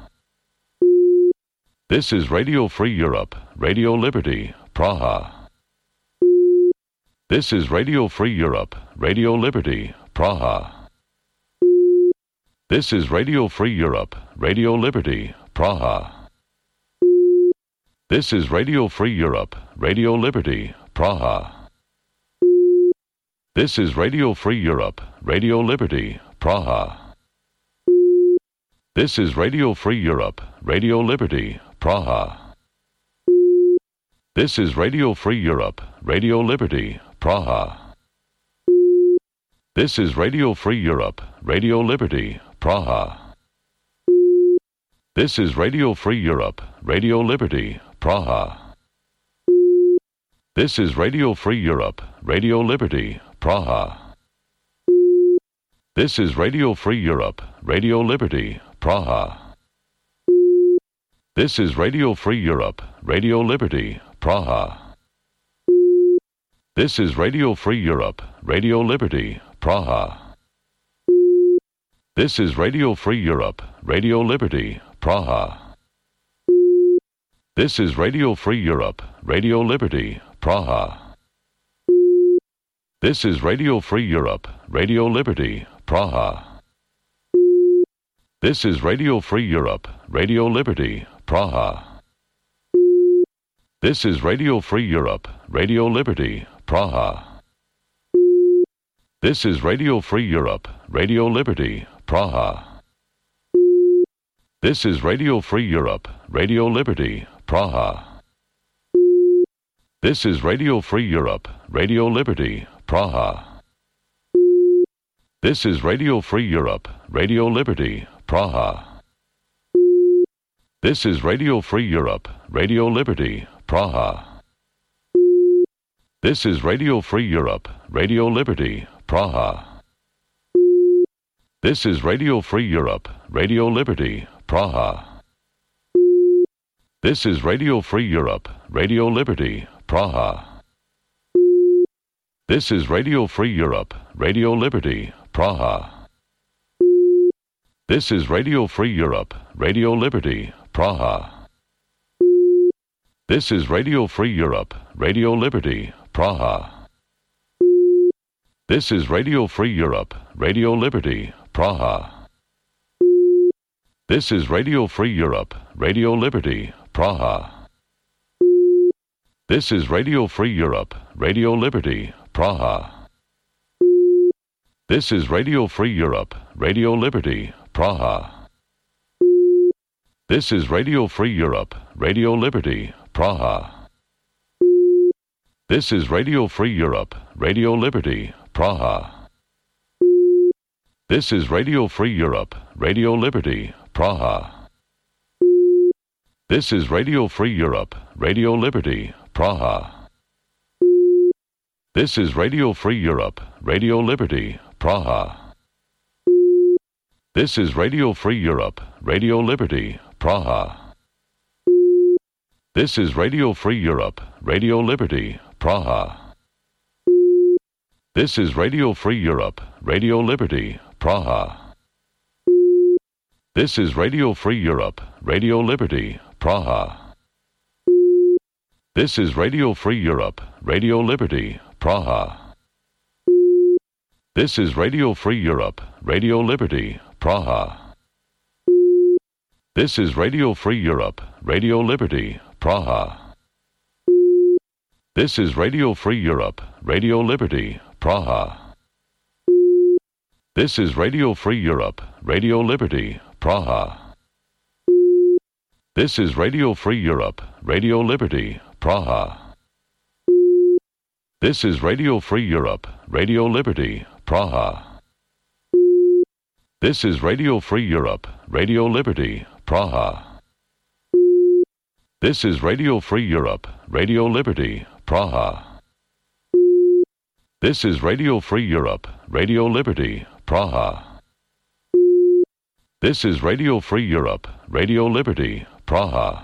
This is Radio Free Europe, Radio Liberty, Praha. This is Radio Free Europe, Radio Liberty, Praha. This is Radio Free Europe, Radio Liberty, Praha. This is Radio Free Europe, Radio Liberty, Praha. This is Radio Free Europe, Radio Liberty, Praha. This is Radio Free Europe, Radio Liberty, Praha. This is Radio Free Europe, Radio Liberty, Praha. This is Radio Free Europe, Radio Liberty, Praha. This is Radio Free Europe, Radio Liberty, Praha. This is Radio Free Europe, Radio Liberty, Praha. This is Radio Free Europe, Radio Liberty, Praha. This is Radio Free Europe, Radio Liberty, Praha. This is Radio Free Europe, Radio Liberty, Praha. This is Radio Free Europe, Radio Liberty, Praha. This is Radio Free Europe, Radio Liberty, Praha. This is Radio Free Europe, Radio Liberty, Praha. This is Radio Free Europe, Radio Liberty, Praha. This is Radio Free Europe, Radio Liberty, Praha. This is Radio Free Europe, Radio Liberty, Praha. This is Radio Free Europe, Radio Liberty, Praha. This is Radio Free Europe, Radio Liberty, Praha. This is Radio Free Europe, Radio Liberty, Praha. This is Radio Free Europe, Radio Liberty, Praha. This is Radio Free Europe, Radio Liberty, Praha. This is Radio Free Europe, Radio Liberty, Praha. This is Radio Free Europe, Radio Liberty, Praha. This is Radio Free Europe, Radio Liberty, Praha. This is Radio Free Europe, Radio Liberty, Praha. This is Radio Free Europe, Radio Liberty, Praha. This is Radio Free Europe, Radio Liberty, Praha. This is Radio Free Europe, Radio Liberty, Praha. This is Radio Free Europe, Radio Liberty, Praha. This is Radio Free Europe, Radio Liberty, Praha. This is Radio Free Europe, Radio Liberty, Praha. This is Radio Free Europe, Radio Liberty, Praha. This is Radio Free Europe, Radio Liberty, Praha. This is Radio Free Europe, Radio Liberty, Praha. This is Radio Free Europe, Radio Liberty, Praha. This is Radio Free Europe, Radio Liberty, Praha. This is Radio Free Europe, Radio Liberty, Praha. This is Radio Free Europe, Radio Liberty, Praha. This is Radio Free Europe, Radio Liberty, Praha. This is Radio Free Europe, Radio Liberty, Praha. This is Radio Free Europe, Radio Liberty, Praha. This is Radio Free Europe, Radio Liberty, Praha. This is Radio Free Europe, Radio Liberty, Praha. This is Radio Free Europe, Radio Liberty, Praha. This is Radio Free Europe, Radio Liberty, Praha. This is Radio Free Europe, Radio Liberty, Praha. This is Radio Free Europe, Radio Liberty, Praha. This is Radio Free Europe, Radio Liberty, Praha. This is Radio Free Europe, Radio Liberty, Praha. This is Radio Free Europe, Radio Liberty, Praha.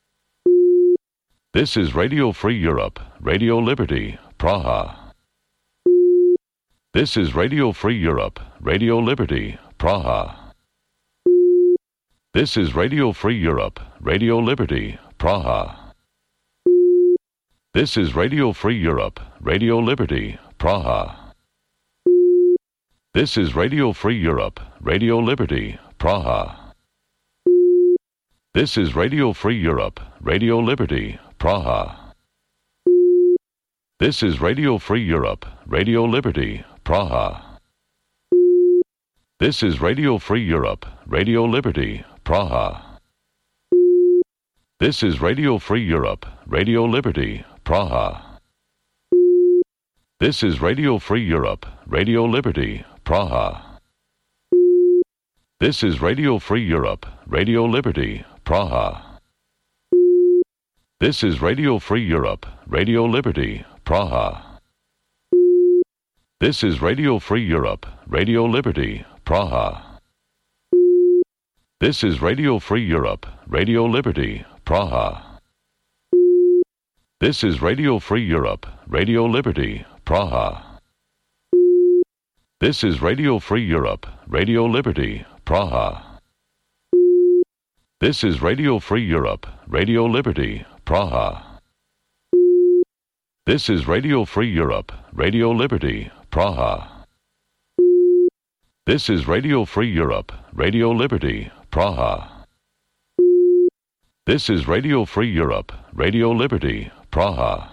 This is Radio Free Europe, Radio Liberty, Praha. This is Radio Free Europe, Radio Liberty, Praha. This is Radio Free Europe, Radio Liberty, Praha. This is Radio Free Europe, Radio Liberty, Praha. This is Radio Free Europe, Radio Liberty, Praha. This is Radio Free Europe, Radio Liberty, Praha. This is Radio Free Europe, Radio Liberty, Praha. This is Radio Free Europe, Radio Liberty, Praha. This is Radio Free Europe, Radio Liberty, Praha. This is Radio Free Europe, Radio Liberty, Praha. This is Radio Free Europe, Radio Liberty, Praha. This is Radio Free Europe, Radio Liberty, Praha. This is Radio Free Europe, Radio Liberty, Praha. This is Radio Free Europe, Radio Liberty, Praha. This is Radio Free Europe, Radio Liberty, Praha. This is Radio Free Europe, Radio Liberty, Praha. This is Radio Free Europe, Radio Liberty, Praha. This is Radio Free Europe, Radio Liberty, Praha. This is Radio Free Europe, Radio Liberty, Praha. This is Radio Free Europe, Radio Liberty, Praha.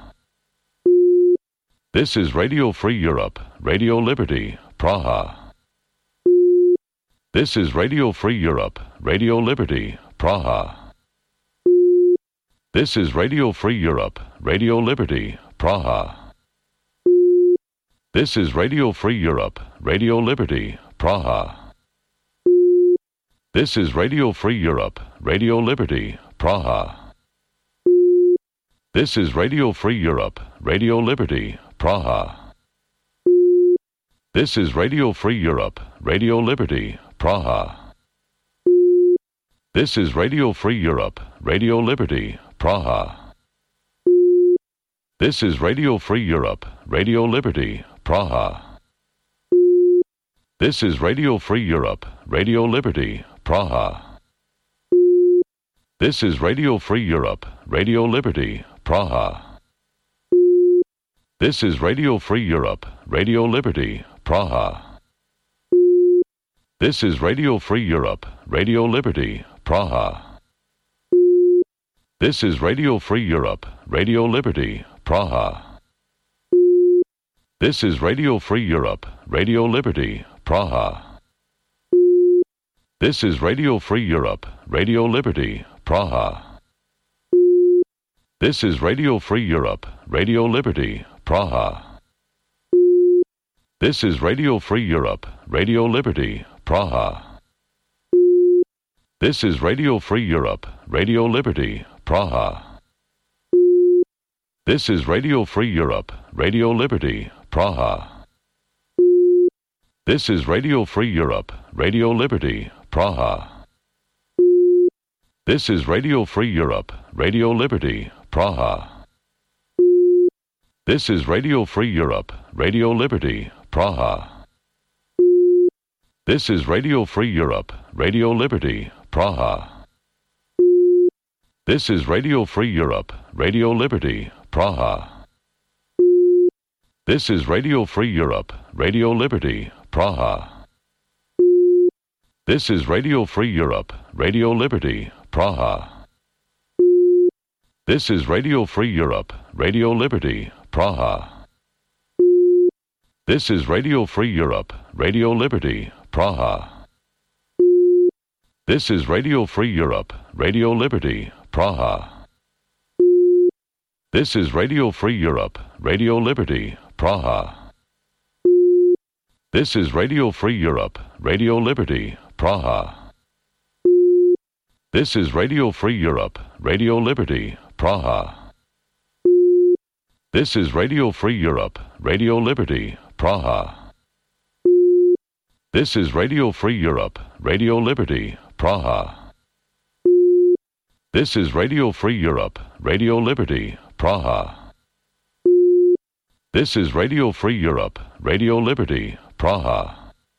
This is Radio Free Europe, Radio Liberty, Praha. This is Radio Free Europe, Radio Liberty, Praha. This is Radio Free Europe, Radio Liberty, Praha. This is Radio Free Europe, Radio Liberty, Praha. This is Radio Free Europe, Radio Liberty, Praha. This is Radio Free Europe, Radio Liberty, Praha. This is Radio Free Europe, Radio Liberty, Praha. This is Radio Free Europe, Radio Liberty, Praha. This is Radio Free Europe, Radio Liberty, Praha. This is Radio Free Europe, Radio Liberty, Praha. This is Radio Free Europe, Radio Liberty, Praha. This is Radio Free Europe, Radio Liberty, Praha. This is Radio Free Europe, Radio Liberty, Praha. This is Radio Free Europe, Radio Liberty, Praha. This is Radio Free Europe, Radio Liberty, Praha. This is Radio Free Europe, Radio Liberty, Praha. This is Radio Free Europe, Radio Liberty, Praha. This is Radio Free Europe, Radio Liberty, Praha. This is Radio Free Europe, Radio Liberty, Praha. This is Radio Free Europe, Radio Liberty, Praha. This is Radio Free Europe, Radio Liberty, Praha. This is Radio Free Europe, Radio Liberty, Praha. This is Radio Free Europe, Radio Liberty, Praha. This is Radio Free Europe, Radio Liberty, Praha. This is Radio Free Europe, Radio Liberty, Praha. This is Radio Free Europe, Radio Liberty, Praha. This is Radio Free Europe, Radio Liberty, Praha. This is Radio Free Europe, Radio Liberty, Praha. This is Radio Free Europe, Radio Liberty, Praha. This is Radio Free Europe, Radio Liberty, Praha. This is Radio Free Europe, Radio Liberty, Praha. This is Radio Free Europe, Radio Liberty, Praha. This is Radio Free Europe, Radio Liberty, Praha. This is Radio Free Europe, Radio Liberty, Praha. This is Radio Free Europe, Radio Liberty, Praha. This is Radio Free Europe, Radio Liberty, Praha. This is Radio Free Europe, Radio Liberty, Praha.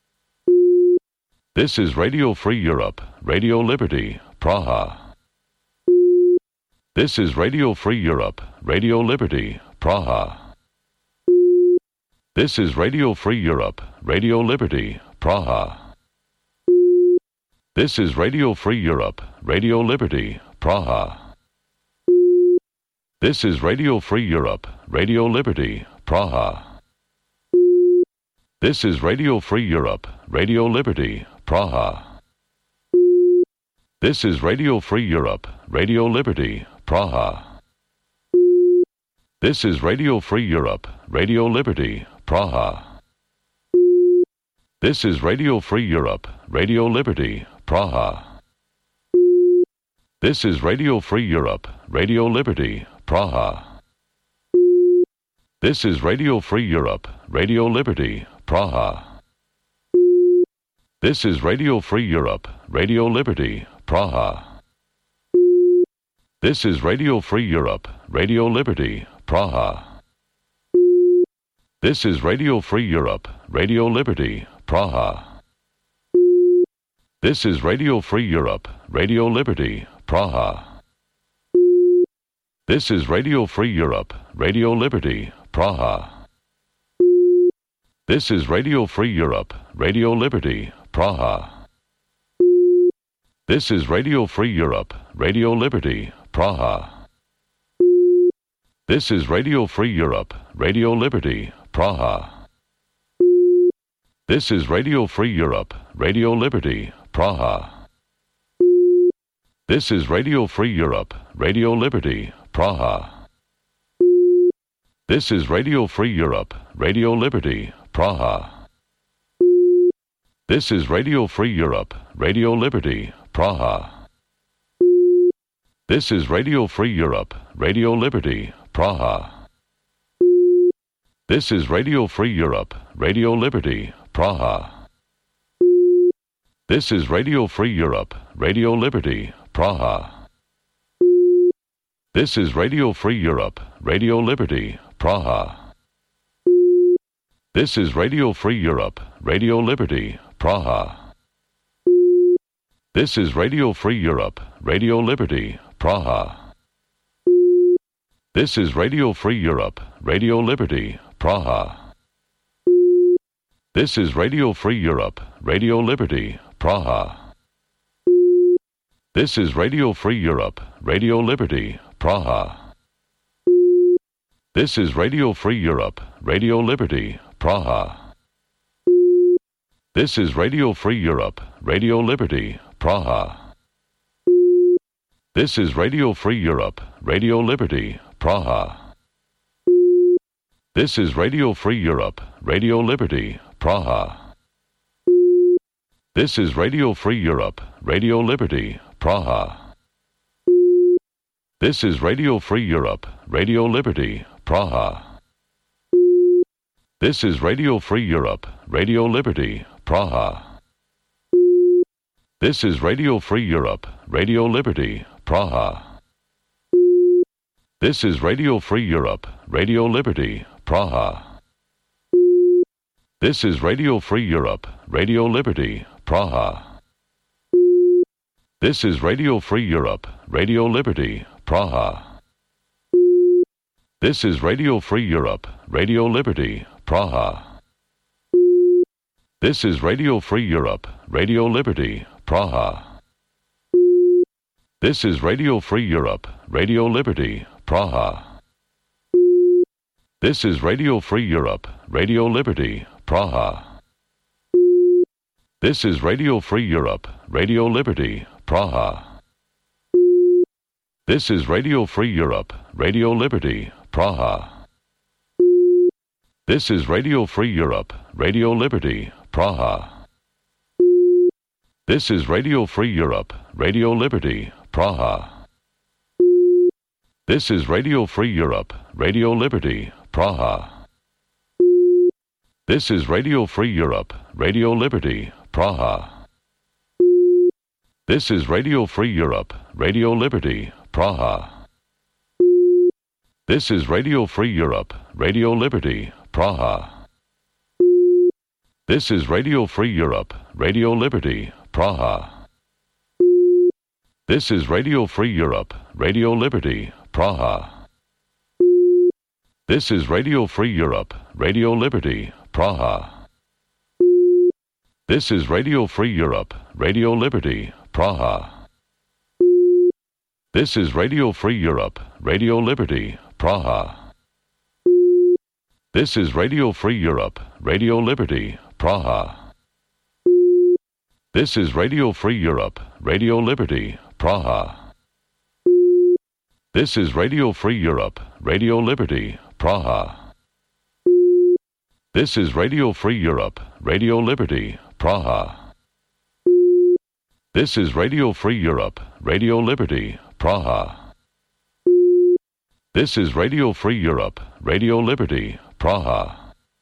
This is Radio Free Europe, Radio Liberty, Praha. This is Radio Free Europe, Radio Liberty, Praha. This is Radio Free Europe, Radio Liberty, Praha. This is Radio Free Europe, Radio Liberty, Praha. This is Radio Free Europe, Radio Liberty, Praha. This is Radio Free Europe, Radio Liberty, Praha. This is Radio Free Europe, Radio Liberty, Praha. This is Radio Free Europe, Radio Liberty, Praha. This is Radio Free Europe, Radio Liberty, Praha. This is Radio Free Europe, Radio Liberty, Praha. This is Radio Free Europe, Radio Liberty, Praha. This is Radio Free Europe, Radio Liberty, Praha. This is Radio Free Europe, Radio Liberty, Praha. This is Radio Free Europe, Radio Liberty, Praha. This is Radio Free Europe, Radio Liberty, Praha. This is Radio Free Europe, Radio Liberty, Praha. This is Radio Free Europe, Radio Liberty, Praha. This is Radio Free Europe, Radio Liberty, Praha. This is Radio Free Europe, Radio Liberty, Praha. This is Radio Free Europe, Radio Liberty, Praha. This is Radio Free Europe, Radio Liberty, Praha. This is Radio Free Europe, Radio Liberty, Praha. This is Radio Free Europe, Radio Liberty, Praha. This is Radio Free Europe, Radio Liberty, Praha. This is Radio Free Europe, Radio Liberty, Praha. This is Radio Free Europe, Radio Liberty, Praha. This is Radio Free Europe, Radio Liberty, Praha. This is Radio Free Europe, Radio Liberty, Praha. This is Radio Free Europe, Radio Liberty, Praha. This is Radio Free Europe, Radio Liberty, Praha. This is Radio Free Europe, Radio Liberty, Praha. This is Radio Free Europe, Radio Liberty, Praha. This is Radio Free Europe, Radio Liberty, Praha. This is Radio Free Europe, Radio Liberty, Praha. This is Radio Free Europe, Radio Liberty, Praha. This is Radio Free Europe, Radio Liberty, Praha. This is Radio Free Europe, Radio Liberty, Praha. This is Radio Free Europe, Radio Liberty, Praha. This is Radio Free Europe, Radio Liberty, Praha. This is Radio Free Europe, Radio Liberty, Praha. This is Radio Free Europe, Radio Liberty, Praha. This is Radio Free Europe, Radio Liberty, Praha. This is Radio Free Europe, Radio Liberty, Praha. This is Radio Free Europe, Radio Liberty, Praha. This is Radio Free Europe, Radio Liberty, Praha. This is Radio Free Europe, Radio Liberty, Praha. This is Radio Free Europe, Radio Liberty, Praha. This is Radio Free Europe, Radio Liberty, Praha. This is Radio Free Europe, Radio Liberty, Praha. This is Radio Free Europe, Radio Liberty, Praha. This is Radio Free Europe, Radio Liberty, Praha. This is Radio Free Europe, Radio Liberty, Praha. This is Radio Free Europe, Radio Liberty, Praha. This is Radio Free Europe, Radio Liberty, Praha. This is Radio Free Europe, Radio Liberty, Praha. This is Radio Free Europe, Radio Liberty, Praha. This is Radio Free Europe, Radio Liberty, Praha. This is Radio Free Europe, Radio Liberty, Praha. This is Radio Free Europe, Radio Liberty, Praha. This is Radio Free Europe, Radio Liberty, Praha. This is Radio Free Europe, Radio Liberty, Praha. This is Radio Free Europe, Radio Liberty, Praha. This is Radio Free Europe, Radio Liberty, Praha. This is Radio Free Europe, Radio Liberty, Praha. This is Radio Free Europe, Radio Liberty, Praha. This is Radio Free Europe, Radio Liberty, Praha.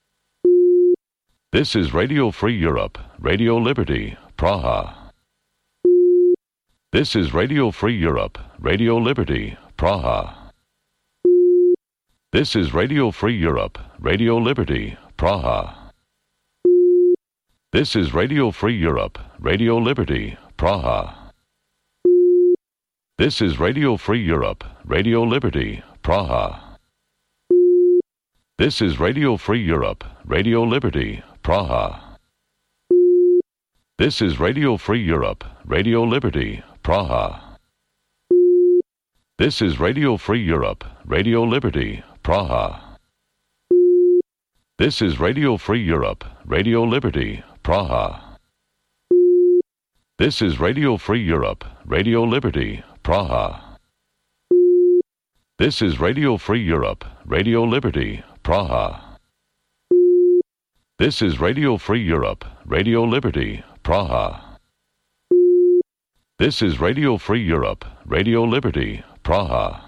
This is Radio Free Europe, Radio Liberty, Praha. This is Radio Free Europe, Radio Liberty, Praha. This is Radio Free Europe, Radio Liberty, Praha. This is Radio Free Europe, Radio Liberty, Praha. This is Radio Free Europe, Radio Liberty, Praha. This is Radio Free Europe, Radio Liberty, Praha. This is Radio Free Europe, Radio Liberty, Praha. This is Radio Free Europe, Radio Liberty, Praha. This is Radio Free Europe, Radio Liberty, Praha. This is Radio Free Europe, Radio Liberty, Praha. This is Radio Free Europe, Radio Liberty, Praha. This is Radio Free Europe, Radio Liberty, Praha. This is Radio Free Europe, Radio Liberty, Praha.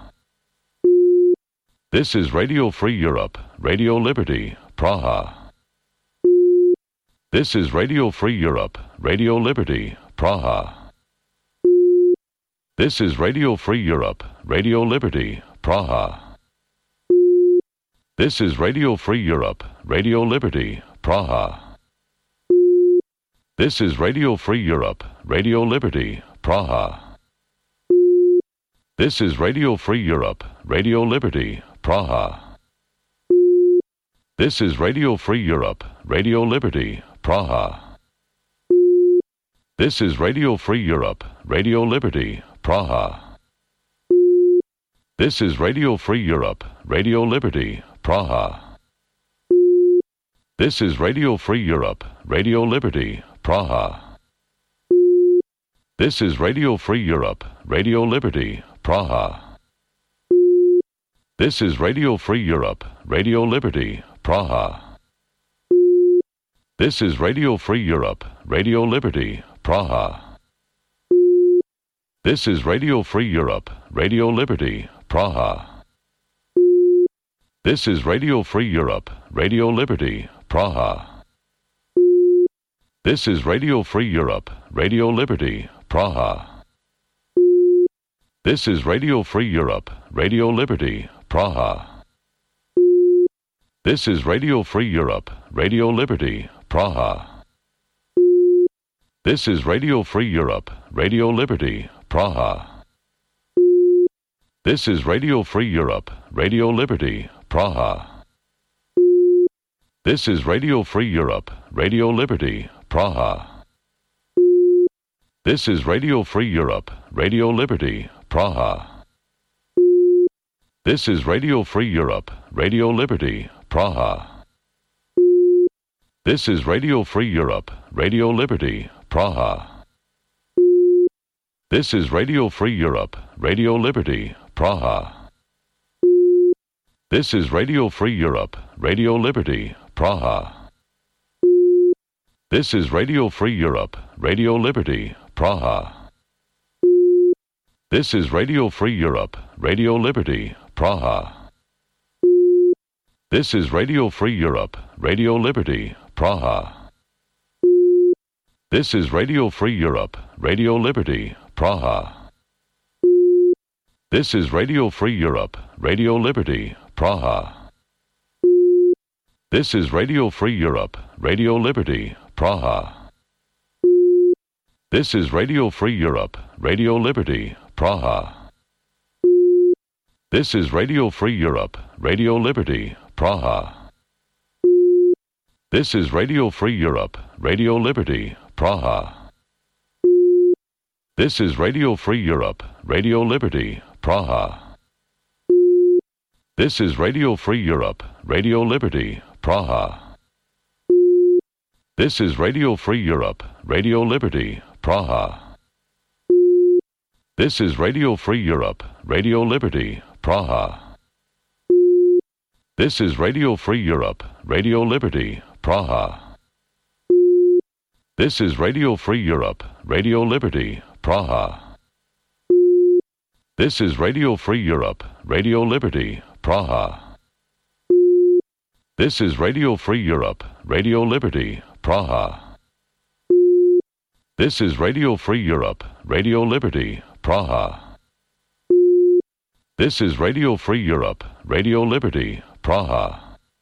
This is Radio Free Europe, Radio Liberty, Praha. This is Radio Free Europe, Radio Liberty, Praha. This is Radio Free Europe, Radio Liberty, Praha. This is Radio Free Europe, Radio Liberty, Praha. This is Radio Free Europe, Radio Liberty, Praha. This is Radio Free Europe, Radio Liberty, Praha. This is Radio Free Europe, Radio Liberty, Praha. This is Radio Free Europe, Radio Liberty, Praha. This is Radio Free Europe, Radio Liberty, Praha. This is Radio Free Europe, Radio Liberty, Praha. This is Radio Free Europe, Radio Liberty, Praha. This is Radio Free Europe, Radio Liberty, Praha. This is Radio Free Europe, Radio Liberty, Praha. This is Radio Free Europe, Radio Liberty, Praha. This is Radio Free Europe, Radio Liberty, Praha. This is Radio Free Europe, Radio Liberty, Praha. This is Radio Free Europe, Radio Liberty, Praha. This is Radio Free Europe, Radio Liberty, Praha. This is Radio Free Europe, Radio Liberty, Praha. This is Radio Free Europe, Radio Liberty, Praha. This is Radio Free Europe, Radio Liberty, Praha. This is Radio Free Europe, Radio Liberty, Praha. This is Radio Free Europe, Radio Liberty, Praha. This is Radio Free Europe, Radio Liberty, Praha. This is Radio Free Europe, Radio Liberty, Praha. This is Radio Free Europe, Radio Liberty, Praha. This is Radio Free Europe, Radio Liberty, Praha. This is Radio Free Europe, Radio Liberty, Praha. This is Radio Free Europe, Radio Liberty, Praha. This is Radio Free Europe, Radio Liberty, Praha. This is Radio Free Europe, Radio Liberty, Praha. This is Radio Free Europe, Radio Liberty, Praha. This is Radio Free Europe, Radio Liberty, Praha. This is Radio Free Europe, Radio Liberty, Praha. This is Radio Free Europe, Radio Liberty, Praha. This is Radio Free Europe, Radio Liberty, Praha. This is Radio Free Europe, Radio Liberty, Praha. This is Radio Free Europe, Radio Liberty, Praha. This is Radio Free Europe, Radio Liberty, Praha. This is Radio Free Europe, Radio Liberty, Praha. This is Radio Free Europe, Radio Liberty, Praha. This is Radio Free Europe, Radio Liberty, Praha. This is Radio Free Europe, Radio Liberty, Praha. This is Radio Free Europe, Radio Liberty, Praha. This is Radio Free Europe, Radio Liberty, Praha.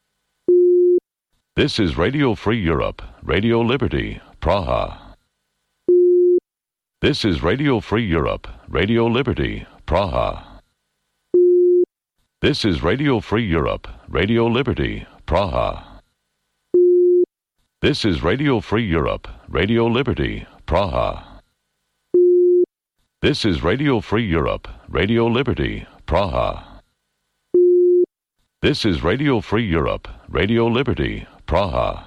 This is Radio Free Europe, Radio Liberty, Praha. This is Radio Free Europe, Radio Liberty, Praha. This is Radio Free Europe, Radio Liberty, Praha. This is Radio Free Europe, Radio Liberty, Praha. This is Radio Free Europe, Radio Liberty, Praha. This is Radio Free Europe, Radio Liberty, Praha.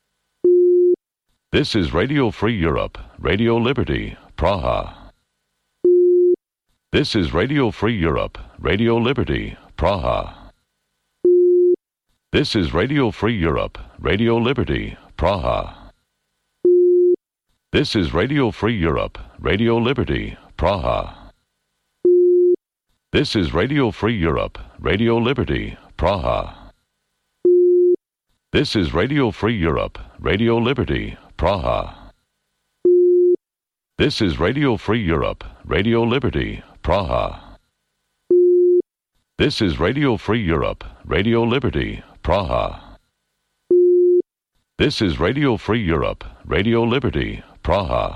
This is Radio Free Europe, Radio Liberty, Praha. This is Radio Free Europe, Radio Liberty, Praha. This is Radio Free Europe, Radio Liberty, Praha. This is Radio Free Europe, Radio Liberty, Praha. This is Radio Free Europe, Radio Liberty, Praha. This is Radio Free Europe, Radio Liberty, Praha. This is Radio Free Europe, Radio Liberty, Praha. This is Radio Free Europe, Radio Liberty, Praha. This is Radio Free Europe, Radio Liberty, Praha.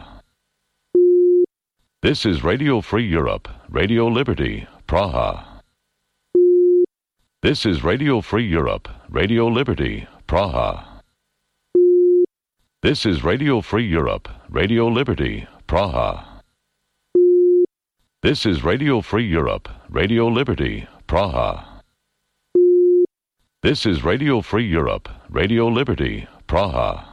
This is Radio Free Europe, Radio Liberty, Praha. This is Radio Free Europe, Radio Liberty, Praha. This is Radio Free Europe, Radio Liberty, Praha. This is Radio Free Europe, Radio Liberty, Praha. This is Radio Free Europe, Radio Liberty, Praha.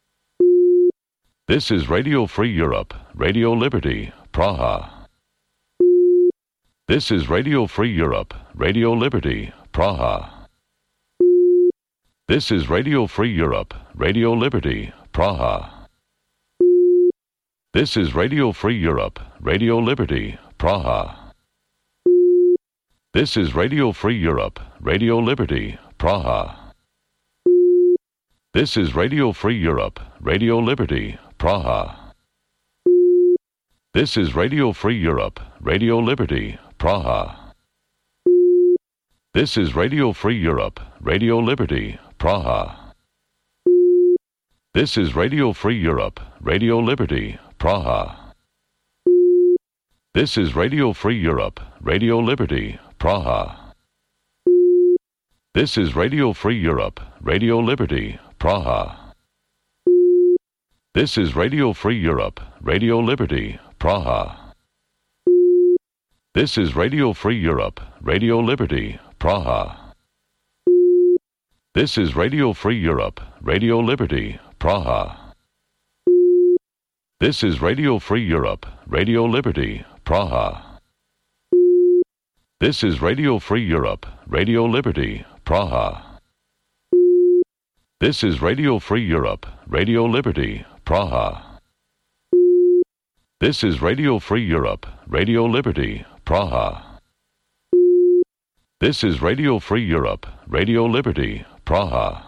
This is Radio Free Europe, Radio Liberty, Praha. This is Radio Free Europe, Radio Liberty, Praha. This is Radio Free Europe, Radio Liberty, Praha. This is Radio Free Europe, Radio Liberty, Praha. This is Radio Free Europe, Radio Liberty, Praha. This is Radio Free Europe, Radio Liberty, Praha. This is Radio Free Europe, Radio Liberty, Praha. This is Radio Free Europe, Radio Liberty, Praha. This is Radio Free Europe, Radio Liberty, Praha. This is Radio Free Europe, Radio Liberty, Praha. This is Radio Free Europe, Radio Liberty, Praha. This is Radio Free Europe, Radio Liberty, Praha. This is Radio Free Europe, Radio Liberty, Praha. This is Radio Free Europe, Radio Liberty, Praha. This is Radio Free Europe, Radio Liberty, Praha. This is Radio Free Europe, Radio Liberty, Praha. This is Radio Free Europe, Radio Liberty, Praha. This is Radio Free Europe, Radio Liberty, Praha. This is Radio Free Europe, Radio Liberty, Praha.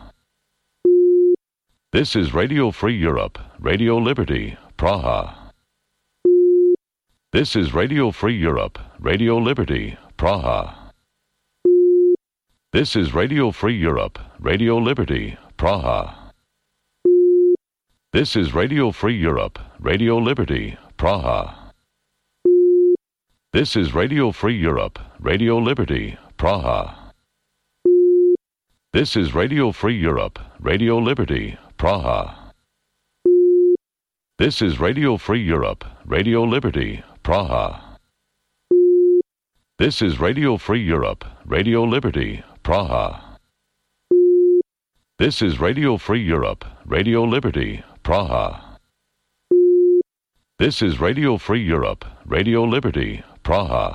This is Radio Free Europe, Radio Liberty, Praha. This is Radio Free Europe, Radio Liberty, Praha. This is Radio Free Europe, Radio Liberty, Praha. This is Radio Free Europe, Radio Liberty, Praha. This is Radio Free Europe, Radio Liberty, Praha. This is Radio Free Europe, Radio Liberty, Praha. This is Radio Free Europe, Radio Liberty, Praha. This is Radio Free Europe, Radio Liberty, Praha. This is Radio Free Europe, Radio Liberty, Praha. This is Radio Free Europe, Radio Liberty, Praha.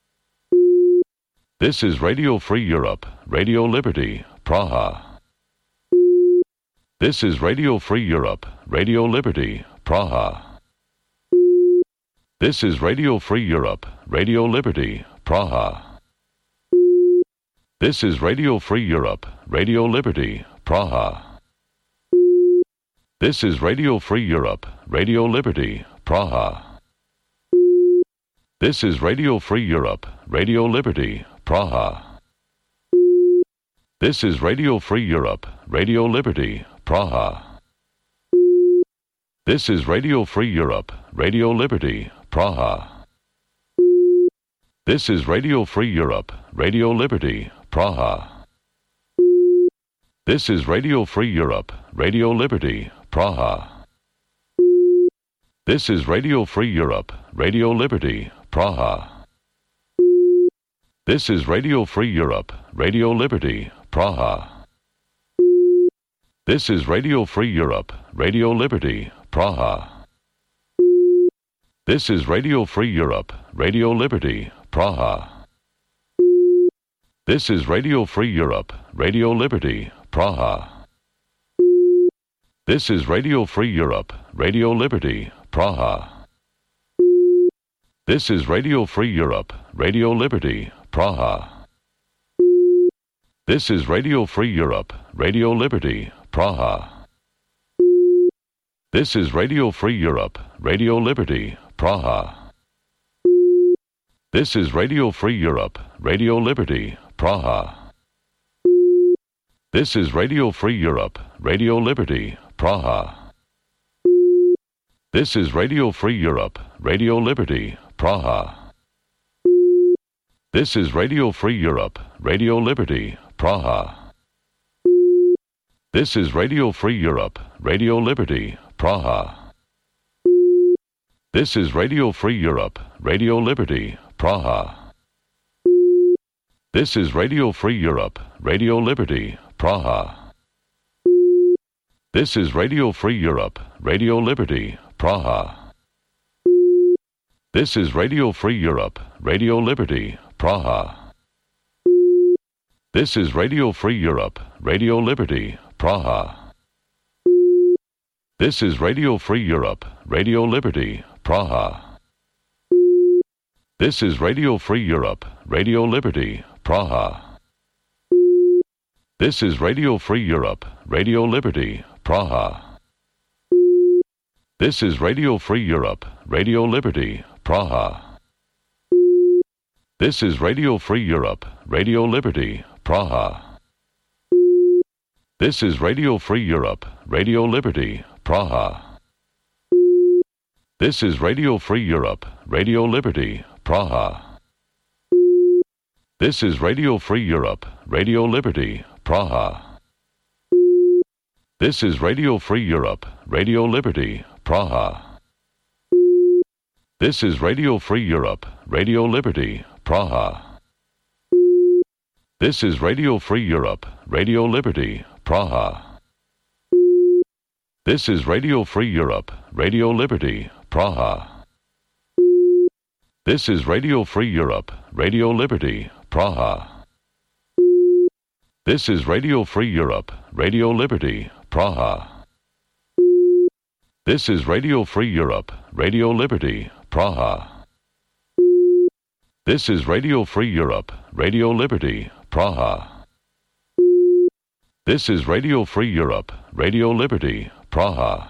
This is Radio Free Europe, Radio Liberty, Praha. This is Radio Free Europe, Radio Liberty, Praha. This is Radio Free Europe, Radio Liberty, Praha. This is Radio Free Europe, Radio Liberty, Praha. This is Radio Free Europe, Radio Liberty, Praha. This is Radio Free Europe, Radio Liberty, Praha. This is Radio Free Europe, Radio Liberty, Praha. This is Radio Free Europe, Radio Liberty, Praha. This is Radio Free Europe, Radio Liberty, Praha. This is Radio Free Europe, Radio Liberty, Praha. This is Radio Free Europe, Radio Liberty, Praha. This is Radio Free Europe, Radio Liberty, Praha. This is Radio Free Europe, Radio Liberty, Praha. This is Radio Free Europe, Radio Liberty, Praha. This is Radio Free Europe, Radio Liberty, Praha. This is Radio Free Europe, Radio Liberty, Praha. This is Radio Free Europe, Radio Liberty, Praha. This is Radio Free Europe, Radio Liberty, Praha. This is Radio Free Europe, Radio Liberty, Praha. This is Radio Free Europe, Radio Liberty, Praha. This is Radio Free Europe, Radio Liberty, Praha. This is Radio Free Europe, Radio Liberty, Praha. This is Radio Free Europe, Radio Liberty, Praha. This is Radio Free Europe, Radio Liberty, Praha. This is Radio Free Europe, Radio Liberty, Praha. This is Radio Free Europe, Radio Liberty, Praha. This is Radio Free Europe, Radio Liberty, Praha. This is Radio Free Europe, Radio Liberty, Praha. This is Radio Free Europe, Radio Liberty, Praha. This is Radio Free Europe, Radio Liberty, Praha. This is Radio Free Europe, Radio Liberty, Praha. This is Radio Free Europe, Radio Liberty, Praha. This is Radio Free Europe, Radio Liberty, Praha. This is Radio Free Europe, Radio Liberty, Praha. This is Radio Free Europe, Radio Liberty, Praha. This is Radio Free Europe, Radio Liberty, Praha. This is Radio Free Europe, Radio Liberty, Praha. This is Radio Free Europe, Radio Liberty, Praha. This is Radio Free Europe, Radio Liberty, Praha. This is Radio Free Europe, Radio Liberty, Praha. This is Radio Free Europe, Radio Liberty, Praha. This is Radio Free Europe, Radio Liberty, Praha. This is Radio Free Europe, Radio Liberty, Praha. This is Radio Free Europe, Radio Liberty, Praha. This is Radio Free Europe, Radio Liberty, Praha. This is Radio Free Europe, Radio Liberty, Praha.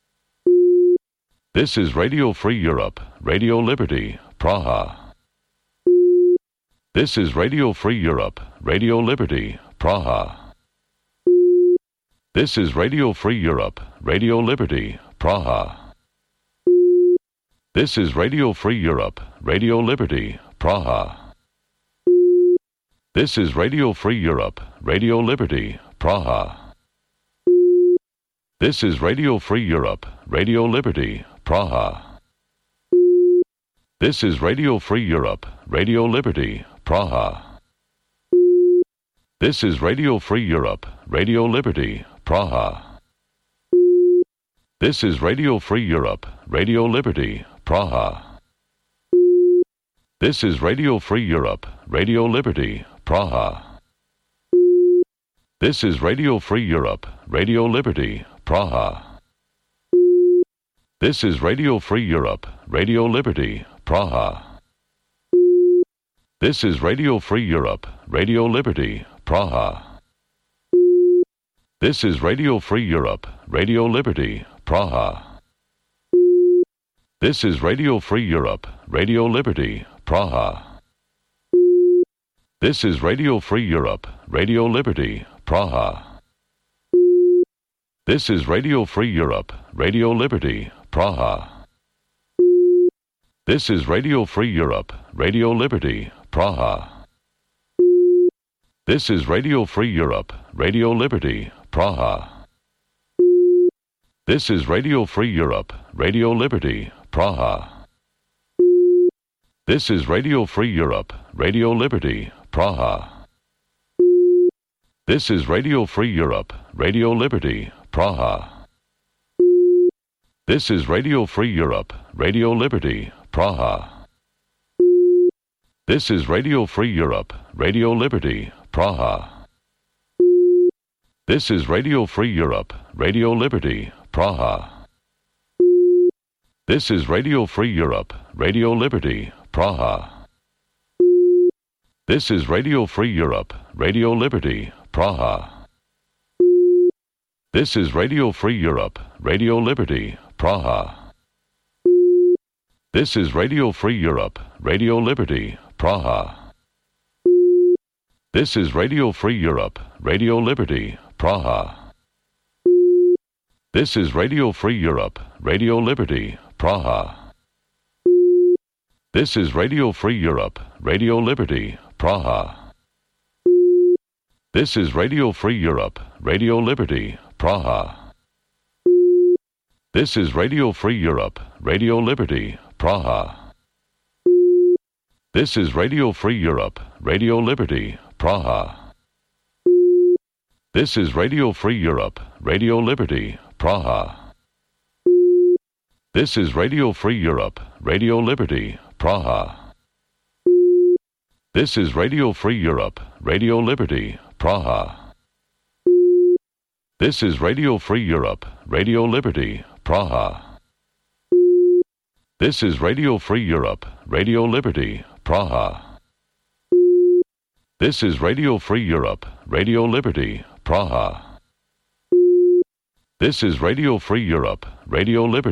This is Radio Free Europe, Radio Liberty, Praha. This is Radio Free Europe, Radio Liberty, Praha. This is Radio Free Europe, Radio Liberty, Praha. This is Radio Free Europe, Radio Liberty, Praha. This is Radio Free Europe, Radio Liberty, Praha. This is Radio Free Europe, Radio Liberty, Praha. This is Radio Free Europe, Radio Liberty, Praha. This is Radio Free Europe, Radio Liberty, Praha. This is Radio Free Europe, Radio Liberty, Praha. This is Radio Free Europe, Radio Liberty, Praha. This is Radio Free Europe, Radio Liberty, Praha. This is Radio Free Europe, Radio Liberty, Praha. This is Radio Free Europe, Radio Liberty, Praha. This is Radio Free Europe, Radio Liberty, Praha. This is Radio Free Europe, Radio Liberty, Praha. This is Radio Free Europe, Radio Liberty, Praha. This is Radio Free Europe, Radio Liberty, Praha. This is Radio Free Europe, Radio Liberty, Praha. This is Radio Free Europe, Radio Liberty, Praha. This is Radio Free Europe, Radio Liberty, Praha. This is Radio Free Europe, Radio Liberty, Praha. This is Radio Free Europe, Radio Liberty, Praha. This is Radio Free Europe, Radio Liberty, Praha. This is Radio Free Europe, Radio Liberty, Praha. This is Radio Free Europe, Radio Liberty, Praha. This is Radio Free Europe, Radio Liberty, Praha. This is Radio Free Europe, Radio Liberty, Praha. This is Radio Free Europe, Radio Liberty, Praha. This is Radio Free Europe, Radio Liberty, Praha. This is Radio Free Europe, Radio Liberty, Praha. This is Radio Free Europe, Radio Liberty, Praha. This is Radio Free Europe, Radio Liberty, Praha. This is Radio Free Europe, Radio Liberty, Praha. This is Radio Free Europe, Radio Liberty, Praha. This is Radio Free Europe, Radio Liberty, Praha. This is Radio Free Europe, Radio Liberty, Praha. This is Radio Free Europe, Radio Liberty, Praha. This is Radio Free Europe, Radio Liberty, Praha. This is Radio Free Europe, Radio Liberty, Praha. This is Radio Free Europe, Radio Liberty, Praha. This is Radio Free Europe, Radio Liberty, Praha. This is Radio Free Europe, Radio Liberty.